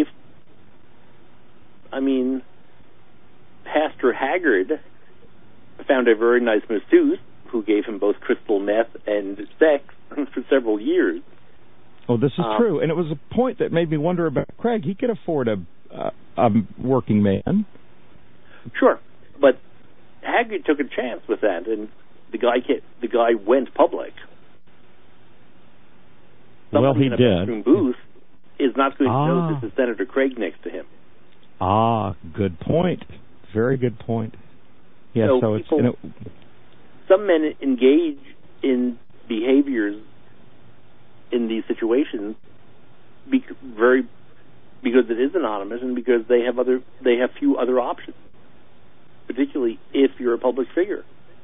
D: Pastor Haggard found a very nice masseuse who gave him both crystal meth and sex for several years. Oh, this is true. And it was a point that made me wonder about Craig. He could afford a working man. Sure. But Haggard took a chance with that, and the guy went public. Somebody in a bathroom booth is not going to know this is Senator Craig next to him. Good point. Very good point. Yeah, so it's... Some men engage in behaviors in these situations because it is anonymous and because they have few other options, particularly if you're a public figure.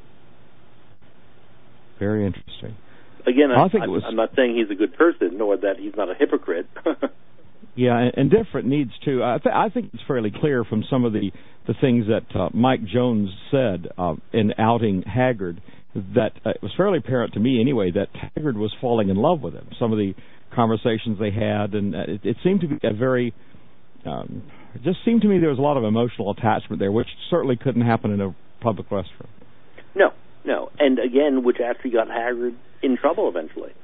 D: Very interesting. Again, I'm not saying he's a good person, nor that he's not a hypocrite. Yeah, and different needs too. I think it's fairly clear from some of the things that Mike Jones said in outing Haggard that it was fairly apparent to me anyway that Haggard was falling in love with him. Some of the conversations they had, and it seemed to be a very It just seemed to me there was a lot of emotional attachment there, which certainly couldn't happen in a public restroom.
E: No. And again, which actually got Haggard in trouble eventually.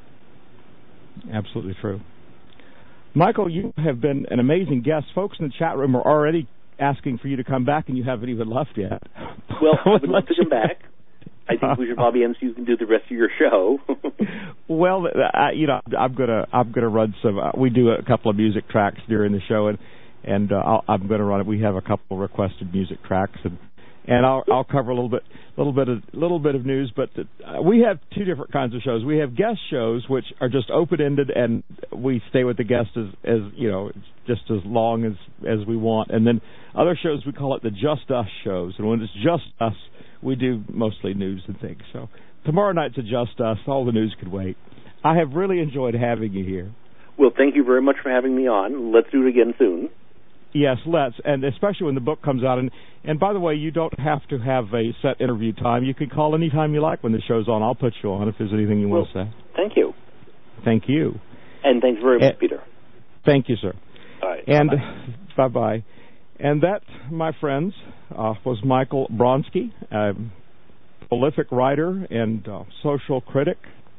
D: Absolutely true. Michael, you have been an amazing guest. Folks in the chat room are already asking for you to come back, and you haven't even left yet.
E: Well, I would love to come back. I think we should probably end so you can do the rest of your show.
D: Well, I'm gonna run some. We do a couple of music tracks during the show, and I'm gonna run it. We have a couple of requested music tracks, and I'll cover a little bit of news. But we have two different kinds of shows. We have guest shows, which are just open ended, and we stay with the guest as just as long as we want. And then other shows, we call it the Just Us shows, and when it's just us, we do mostly news and things. So tomorrow night's a Just Us. All the news could wait. I have really enjoyed having you here.
E: Well, thank you very much for having me on. Let's do it again soon.
D: Yes, let's, and especially when the book comes out. And by the way, you don't have to have a set interview time. You can call any time you like when the show's on. I'll put you on if there's anything you want to say.
E: Thank you.
D: Thank you.
E: And thanks very much, Peter.
D: Thank you, sir.
E: All right.
D: And bye-bye. And that, my friends, was Michael Bronski, a prolific writer and social critic,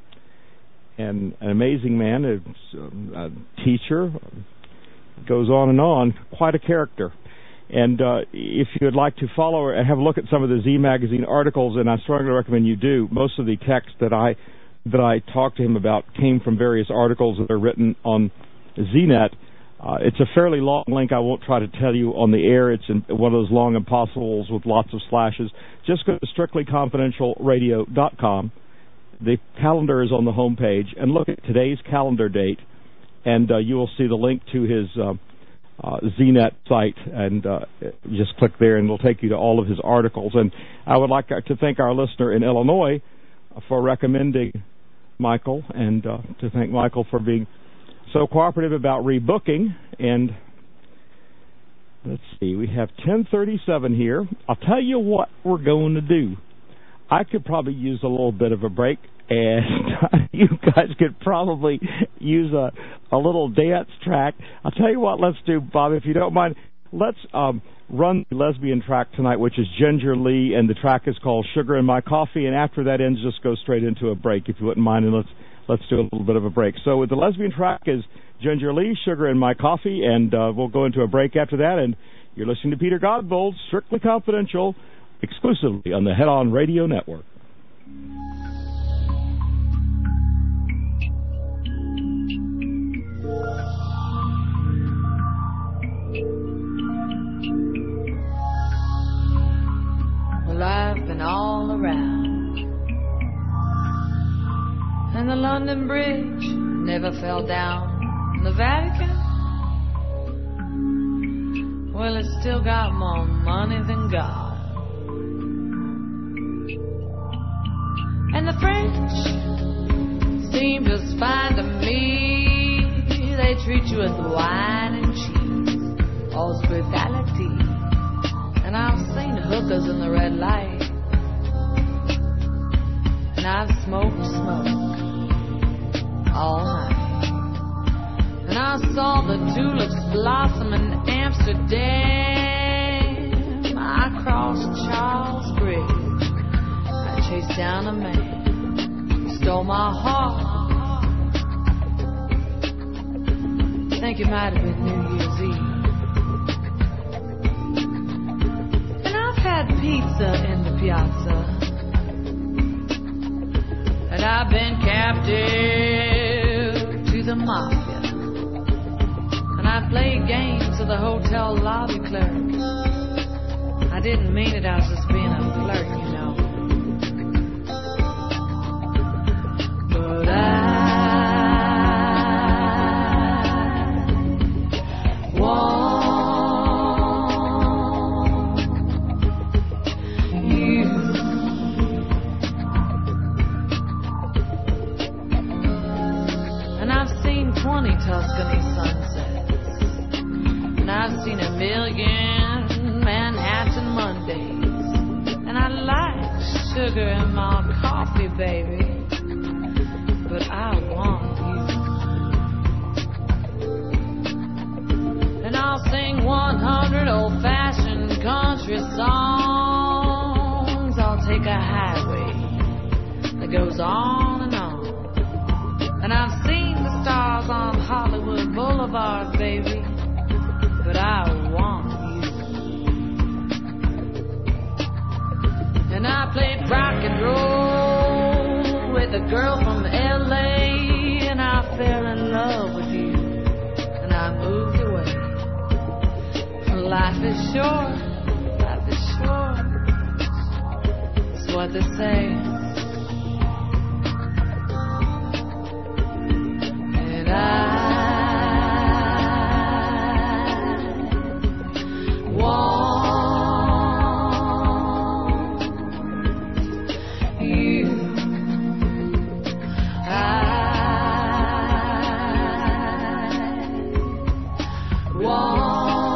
D: and an amazing man, a teacher, goes on, quite a character. And if you would like to follow or have a look at some of the Z Magazine articles, and I strongly recommend you do, most of the text that I talked to him about came from various articles that are written on ZNet. It's a fairly long link. I won't try to tell you on the air. It's in one of those long impossibles with lots of slashes. Just go to strictlyconfidentialradio.com. The calendar is on the home page, and look at today's calendar date, and you will see the link to his ZNet site, and just click there, and it'll take you to all of his articles. And I would like to thank our listener in Illinois for recommending Michael, and to thank Michael for being so cooperative about rebooking. And let's see, we have 10:37 here. I'll tell you what we're going to do. I could probably use a little bit of a break, and you guys could probably use a little dance track. I'll tell you what, let's do, Bob, if you don't mind. Let's run the lesbian track tonight, which is Ginger Lee, and the track is called Sugar in My Coffee. And after that ends, just go straight into a break, if you wouldn't mind, and let's do a little bit of a break. So the lesbian track is Ginger Lee, Sugar in My Coffee, and we'll go into a break after that. And you're listening to Peter Godbold, Strictly Confidential, exclusively on the Head On Radio Network.
F: Well, I've been all around, and the London Bridge never fell down. The Vatican, well, it's still got more money than God. And the French seem just fine to me. They treat you with wine and cheese, hospitality. And I've seen hookers in the red light, and I've smoked smoke all night. And I saw the tulips blossom in Amsterdam. I crossed Charles Bridge. I chased down a man who stole my heart. I think it might have been New Year's Eve. And I've had pizza in the piazza, and I've been captive to the mafia. And I played games with the hotel lobby clerk. I didn't mean it, I was just being a flirt, you know. But I want you. And I've seen 20 Tuscany sunsets. And I've seen a million Manhattan Mondays. And I like sugar in my coffee, baby. But I want you. And I'll sing one goes on and on. And I've seen the stars on Hollywood Boulevard, baby, but I want you. And I played rock and roll with a girl from L.A., and I fell in love with you, and I moved away. Life is short, life is short, it's what they say. And I want you. I want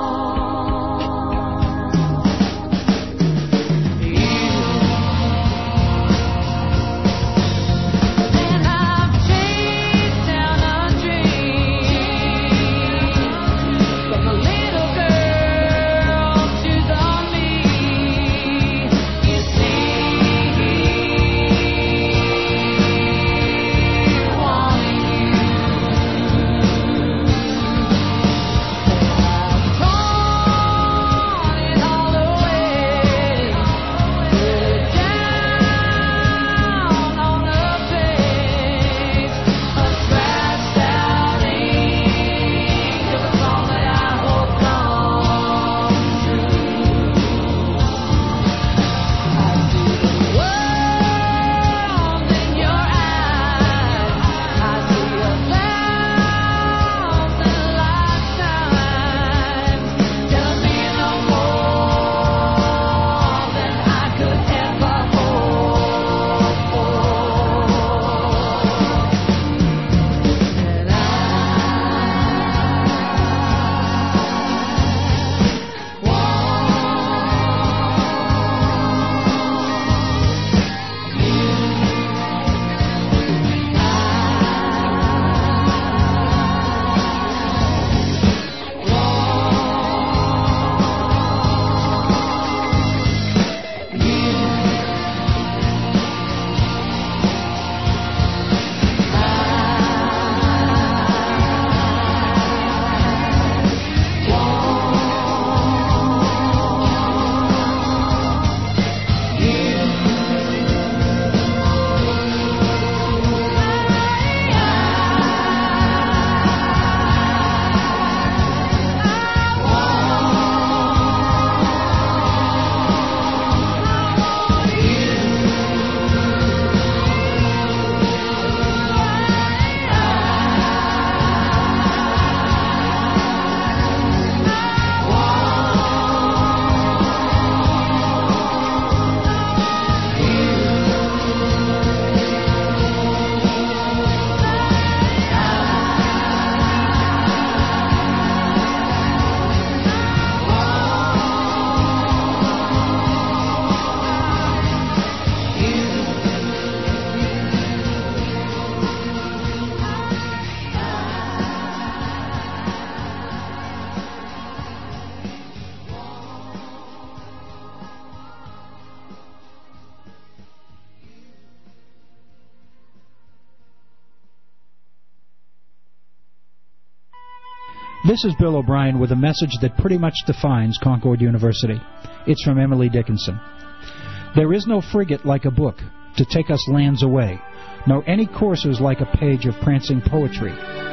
G: This is Bill O'Brien with a message that pretty much defines Concord University. It's from Emily Dickinson. There is no frigate like a book to take us lands away, nor any coursers like a page of prancing poetry.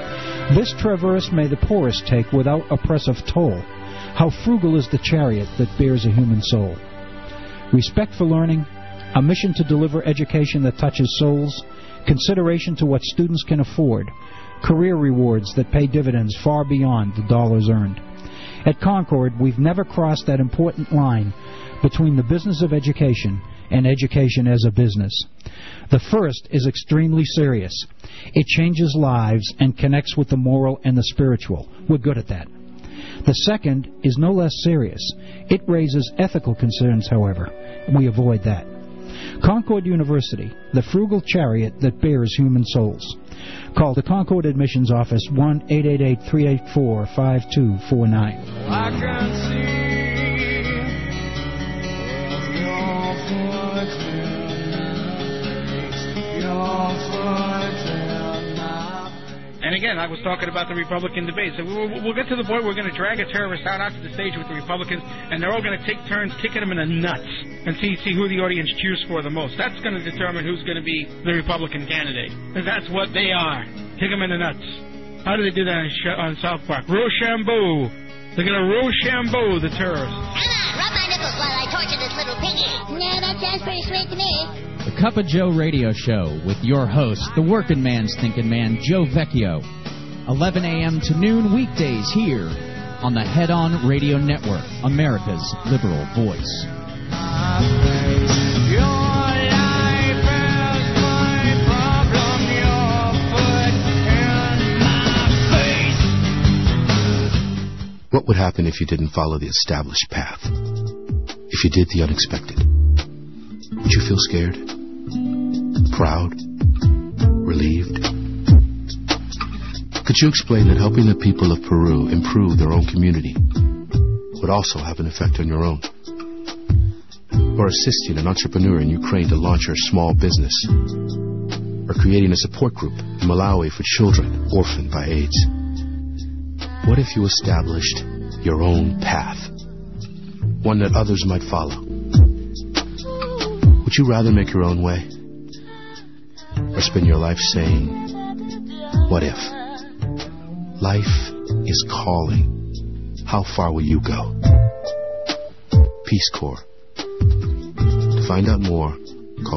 G: This traverse may the poorest take without oppressive toll. How frugal is the chariot that bears a human soul. Respect for learning, a mission to deliver education that touches souls, consideration to what students can afford, career rewards that pay dividends far beyond the dollars earned. At Concord, we've never crossed that important line between the business of education and education as a business. The first is extremely serious. It changes lives and connects with the moral and the spiritual. We're good at that. The second is no less serious. It raises ethical concerns, however. We avoid that. Concord University, the frugal chariot that bears human souls. Call the Concord Admissions Office 1-888-384-5249.
H: I can see your And again, I was talking about the Republican debate. So we'll get to the point where we're going to drag a terrorist out onto the stage with the Republicans, and they're all going to take turns kicking him in the nuts and see who the audience cheers for the most. That's going to determine who's going to be the Republican candidate. Because that's what they are. Kick him in the nuts. How do they do that on South Park? Rochambeau. They're going to Rochambeau the terrorists.
I: Come on, rub my nipples while I torture this little piggy. No, that sounds pretty sweet to me.
J: The Cup of Joe radio show with your host, the working man's thinking man, Joe Vecchio. 11 a.m. to noon weekdays here on the Head On Radio Network, America's liberal voice.
K: What would happen if you didn't follow the established path? If you did the unexpected? Would you feel scared? Proud? Relieved? Could you explain that helping the people of Peru improve their own community would also have an effect on your own? Or assisting an entrepreneur in Ukraine to launch her small business? Or creating a support group in Malawi for children orphaned by AIDS? What if you established your own path? One that others might follow? Would you rather make your own way? Or spend your life saying, what if? Life is calling. How far will you go? Peace Corps. To find out more, call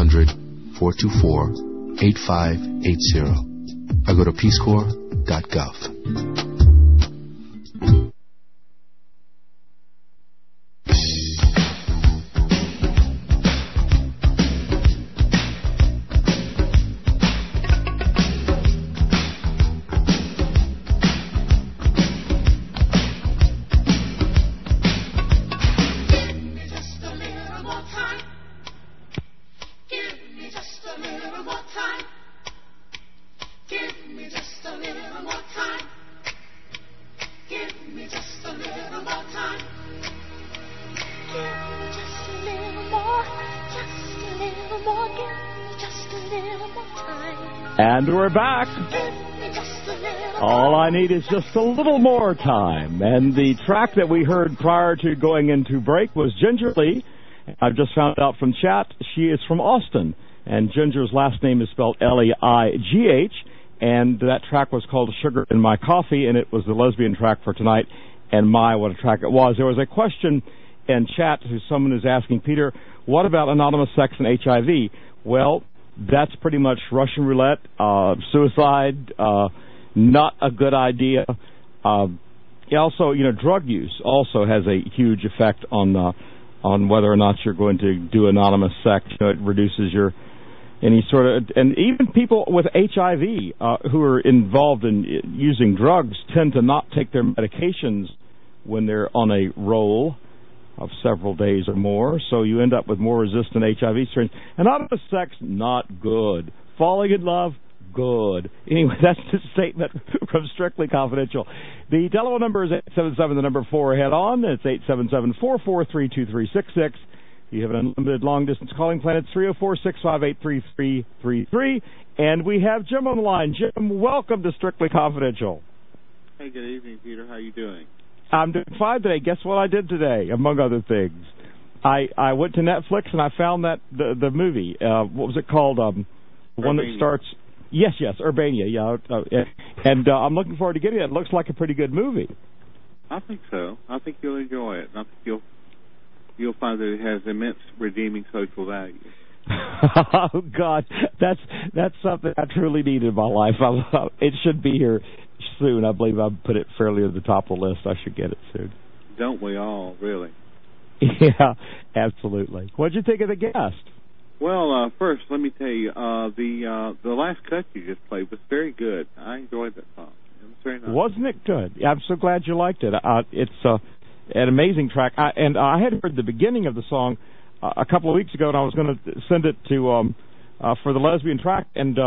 K: 1-800-424-8580 or go to peacecorps.gov.
D: And we're back. All I need is just a little more time. And the track that we heard prior to going into break was Ginger Lee. I've just found out from chat she is from Austin. And Ginger's last name is spelled Leigh. And that track was called Sugar in My Coffee, and it was the lesbian track for tonight. And my, what a track it was. There was a question in chat who someone is asking, Peter, what about anonymous sex and HIV? Well, that's pretty much Russian roulette, suicide, not a good idea. Also, drug use also has a huge effect on whether or not you're going to do anonymous sex. It reduces your any sort of, and even people with HIV who are involved in using drugs tend to not take their medications when they're on a roll of several days or more, so you end up with more resistant HIV strains. Anonymous sex, not good. Falling in love, good. Anyway, that's the statement from Strictly Confidential. The telephone number is 877, the number 4, head on. It's 877-443-2366. You have an unlimited long-distance calling plan. It's 304-658-3333. And we have Jim on the line. Jim, welcome to Strictly Confidential.
L: Hey, good evening, Peter. How you doing?
D: I'm doing fine today. Guess what I did today, among other things? I went to Netflix and I found that the movie. What was it called? The one that starts... Yes, Urbania. Yeah, and I'm looking forward to getting it. It looks like a pretty good movie.
L: I think so. I think you'll enjoy it. I think you'll find that it has immense redeeming social value.
D: Oh God, that's something I truly need in my life. It should be here soon. I believe I put it fairly at the top of the list. I should get it soon.
L: Don't we all, really?
D: Yeah, absolutely. What'd you think of the guest?
L: Well, first, let me tell you, the last cut you just played was very good. I enjoyed that song. It was very nice.
D: Wasn't it good? I'm so glad you liked it. It's an amazing track. I had heard the beginning of the song a couple of weeks ago, and I was going to send it to for the lesbian track, and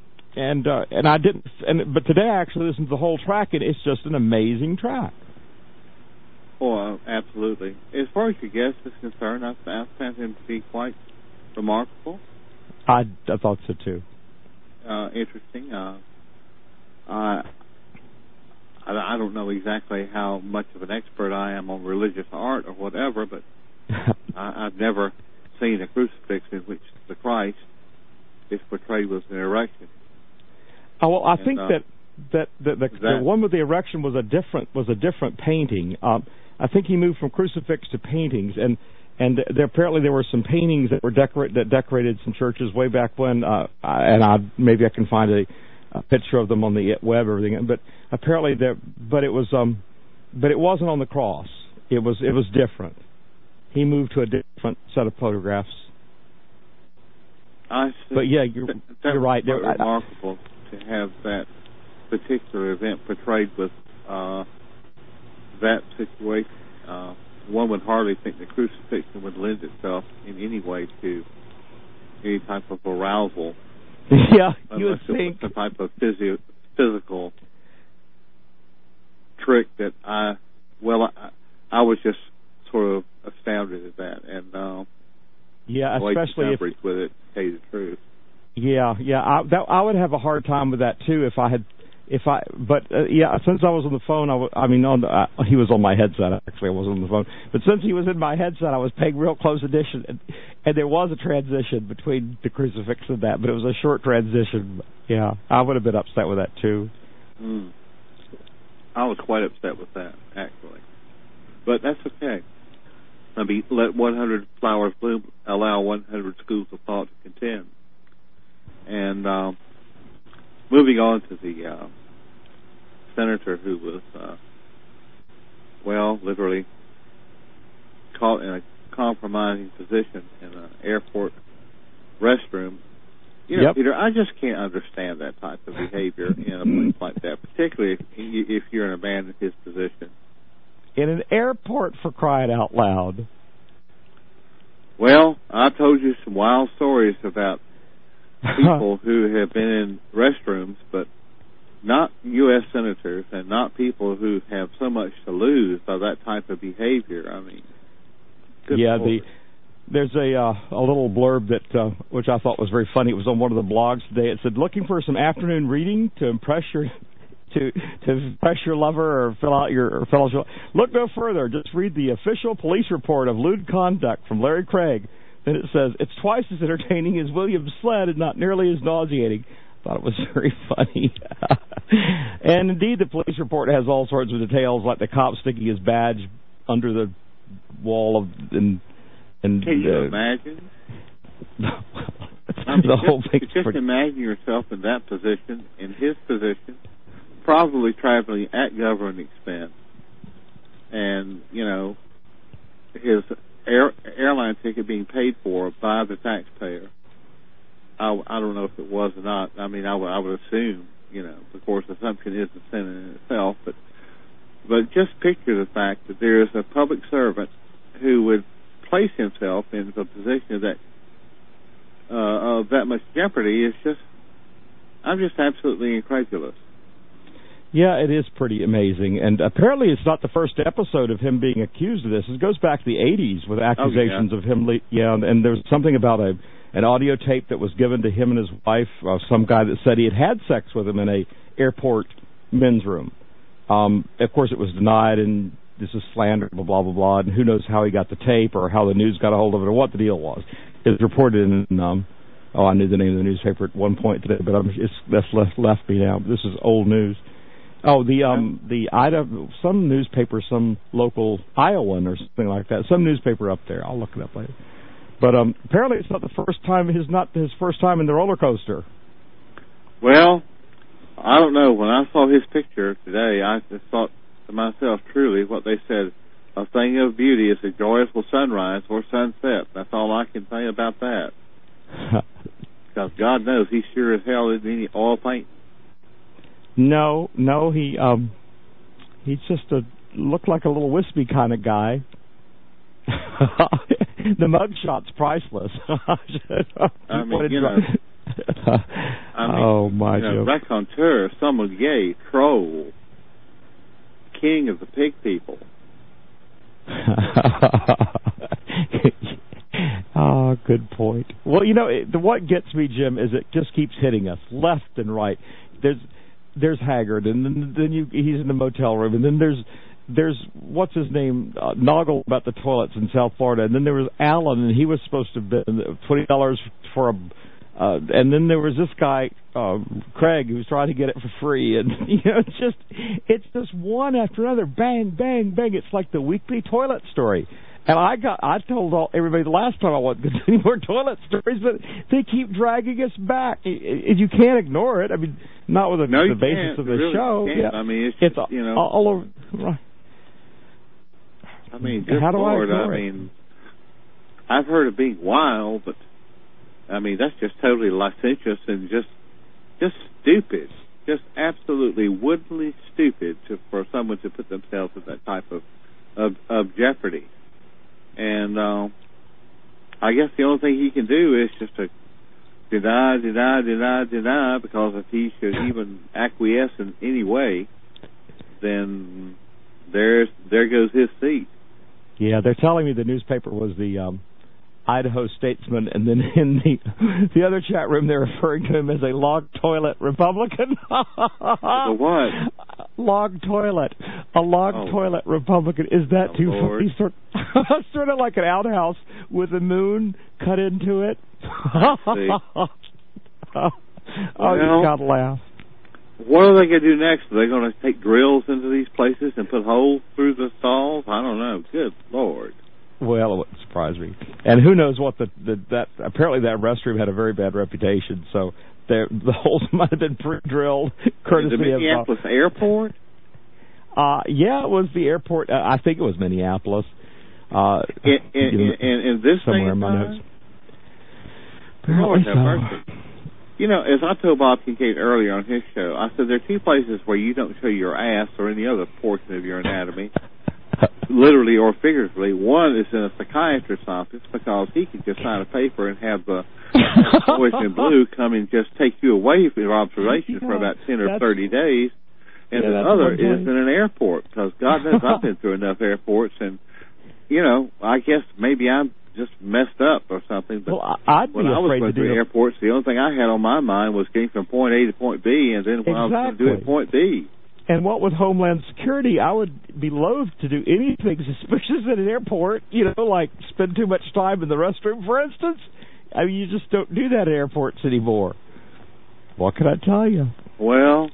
D: I didn't. But today I actually listened to the whole track, and it's just an amazing track.
L: Oh, absolutely. As far as your guest is concerned, I found him to be quite remarkable.
D: I thought so too.
L: Interesting. I don't know exactly how much of an expert I am on religious art or whatever, but I've never seen a crucifix in which the Christ is portrayed with an erection.
D: Oh well, I think that the one with the erection was a different painting. I think he moved from crucifix to paintings, and apparently there were some paintings that were that decorated some churches way back when. Maybe I can find a picture of them on the web or everything. But apparently but it wasn't on the cross. It was different. He moved to a different set of photographs.
L: I see.
D: But yeah, you're right.
L: It's remarkable to have that particular event portrayed with that situation. One would hardly think the crucifixion would lend itself in any way to any type of arousal.
D: Yeah, you would think
L: some type of physical trick that I was just sort of astounded at that, and
D: yeah, especially if
L: with it, to tell you the truth.
D: Yeah, I would have a hard time with that too but since I was on the phone, he was on my headset. Actually, I wasn't on the phone. But since he was in my headset, I was paying real close attention, and there was a transition between the crucifix and that, but it was a short transition. Yeah, I would have been upset with that too.
L: I was quite upset with that, actually, but that's okay. I mean, let 100 flowers bloom, allow 100 schools of thought to contend. And moving on to the senator who was, literally caught in a compromising position in an airport restroom. You know, Peter, I just can't understand that type of behavior in a place like that, particularly if you're in a man in his position.
D: In an airport, for crying out loud.
L: Well, I told you some wild stories about people who have been in restrooms, but not U.S. senators and not people who have so much to lose by that type of behavior. I mean, good Lord.
D: There's a little blurb that which I thought was very funny. It was on one of the blogs today. It said, "Looking for some afternoon reading to impress your to impress your lover or fill out your fellowship? Look no further. Just read the official police report of lewd conduct from Larry Craig." Then it says, "It's twice as entertaining as William Sled and not nearly as nauseating." I thought it was very funny. And indeed, the police report has all sorts of details, like the cop sticking his badge under the wall of and
L: can you imagine?
D: The whole thing.
L: Just imagine yourself in that position, in his position, probably traveling at government expense, and his airline ticket being paid for by the taxpayer. I don't know if it was or not. I mean, I would assume, of course, assumption is a sin in itself, but just picture the fact that there is a public servant who would place himself in a position that of that much jeopardy is just, I'm just absolutely incredulous.
D: Yeah, it is pretty amazing. And apparently it's not the first episode of him being accused of this. It goes back to the 80s with accusations of him. And there's something about an audio tape that was given to him and his wife, some guy that said he had sex with him in a airport men's room. Of course, it was denied, and this is slander, blah, blah, blah, and who knows how he got the tape or how the news got a hold of it or what the deal was. It was reported in, I knew the name of the newspaper at one point today, but that's left me now. This is old news. Oh, some newspaper, some local Iowan or something like that, some newspaper up there. I'll look it up later. But apparently it's not the first time. His first time in the roller coaster.
L: Well, I don't know. When I saw his picture today, I just thought to myself, truly, what they said, a thing of beauty is a joyful sunrise or sunset. That's all I can say about that. Because God knows he sure as hell isn't any oil paint.
D: No, he's just looked like a little wispy kind of guy. The mugshot's priceless. Oh my God!
L: Raconteur, sommelier, troll, king of the pig people.
D: Oh, good point. Well, you know, what gets me, Jim, is it just keeps hitting us left and right. There's Haggard, and then he's in the motel room, and then there's what's his name, Noggle about the toilets in South Florida, and then there was Allen, and he was supposed to have been $20 for a, and then there was this guy, Craig, who was trying to get it for free, and you know, it's just one after another, bang, bang, bang. It's like the weekly toilet story. And I told everybody the last time I wasn't going to do any more toilet stories, but they keep dragging us back. You can't ignore it. I mean, not with the basis of the
L: really
D: show.
L: Can't.
D: Yeah.
L: I mean,
D: it's
L: you know,
D: all over. Right.
L: I mean, good
D: how do
L: Lord,
D: I
L: mean, I've heard of being wild, but I mean, that's just totally licentious and just stupid, just absolutely woodenly stupid for someone to put themselves in that type of jeopardy. And I guess the only thing he can do is just to deny, because if he should even acquiesce in any way, then there goes his seat.
D: Yeah, they're telling me the newspaper was the Idaho Statesman, and then in the other chat room they're referring to him as a log toilet Republican.
L: The what?
D: Log toilet. A log toilet Republican. Is that too funny? Sort of like an outhouse with a moon cut into it. You gotta laugh.
L: What are they going to do next? Are they going to take drills into these places and put holes through the stalls? I don't know. Good Lord.
D: Well, it wouldn't surprise me. And who knows what that apparently that restroom had a very bad reputation, so the holes might have been pre-drilled courtesy of...
L: The Minneapolis airport?
D: Yeah, it was the airport. I think it was Minneapolis.
L: In this
D: somewhere in my notes.
L: Lord have mercy. You know, as I told Bob Kincaid earlier on his show, I said there are two places where you don't show your ass or any other portion of your anatomy, literally or figuratively. One is in a psychiatrist's office, because he can just sign a paper and have the boys in blue come and just take you away from your observation for about 10 or 30 days. And the other is in an airport, because God knows I've been through enough airports, and, you know, I guess maybe I'm just messed up or something. But
D: I'd
L: when I was going through airports, the only thing I had on my mind was getting from point A to point B, and then what I was going to do at point B.
D: And what with Homeland Security, I would be loath to do anything suspicious at an airport, you know, like spend too much time in the restroom, for instance. I mean, you just don't do that at airports anymore. What can I tell you?
L: Well,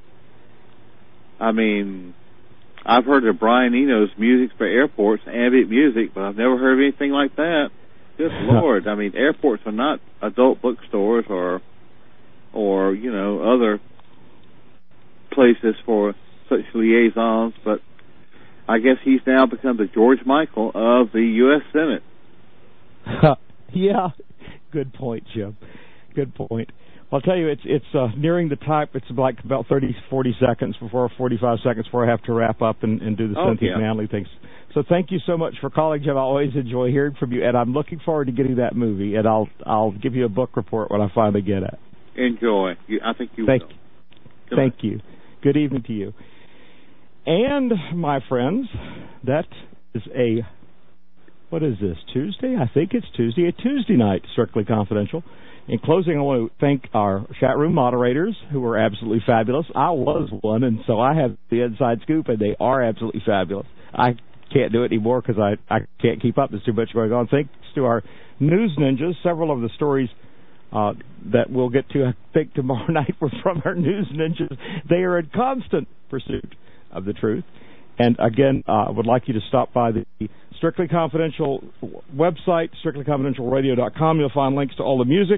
L: I mean, I've heard of Brian Eno's music for airports, ambient music, but I've never heard of anything like that. Good Lord. I mean, airports are not adult bookstores or you know, other places for such liaisons, but I guess he's now become the George Michael of the U.S. Senate.
D: Yeah, good point, Jim. Good point. I'll tell you, it's nearing the time. It's like about 45 seconds before I have to wrap up and do the Cynthia Manley things. So thank you so much for calling, Jim. I always enjoy hearing from you, and I'm looking forward to getting that movie, and I'll give you a book report when I finally get it.
L: Enjoy. I think you will.
D: Thank you. Good evening to you. And, my friends, that is what is this, Tuesday? I think it's Tuesday. A Tuesday night, Strictly Confidential. In closing, I want to thank our chat room moderators, who were absolutely fabulous. I was one, and so I have the inside scoop, and they are absolutely fabulous. I can't do it anymore because I can't keep up. There's too much going on. Thanks to our news ninjas. Several of the stories that we'll get to, I think, tomorrow night were from our news ninjas. They are in constant pursuit of the truth. And again, I would like you to stop by the Strictly Confidential website, strictlyconfidentialradio.com. You'll find links to all the music.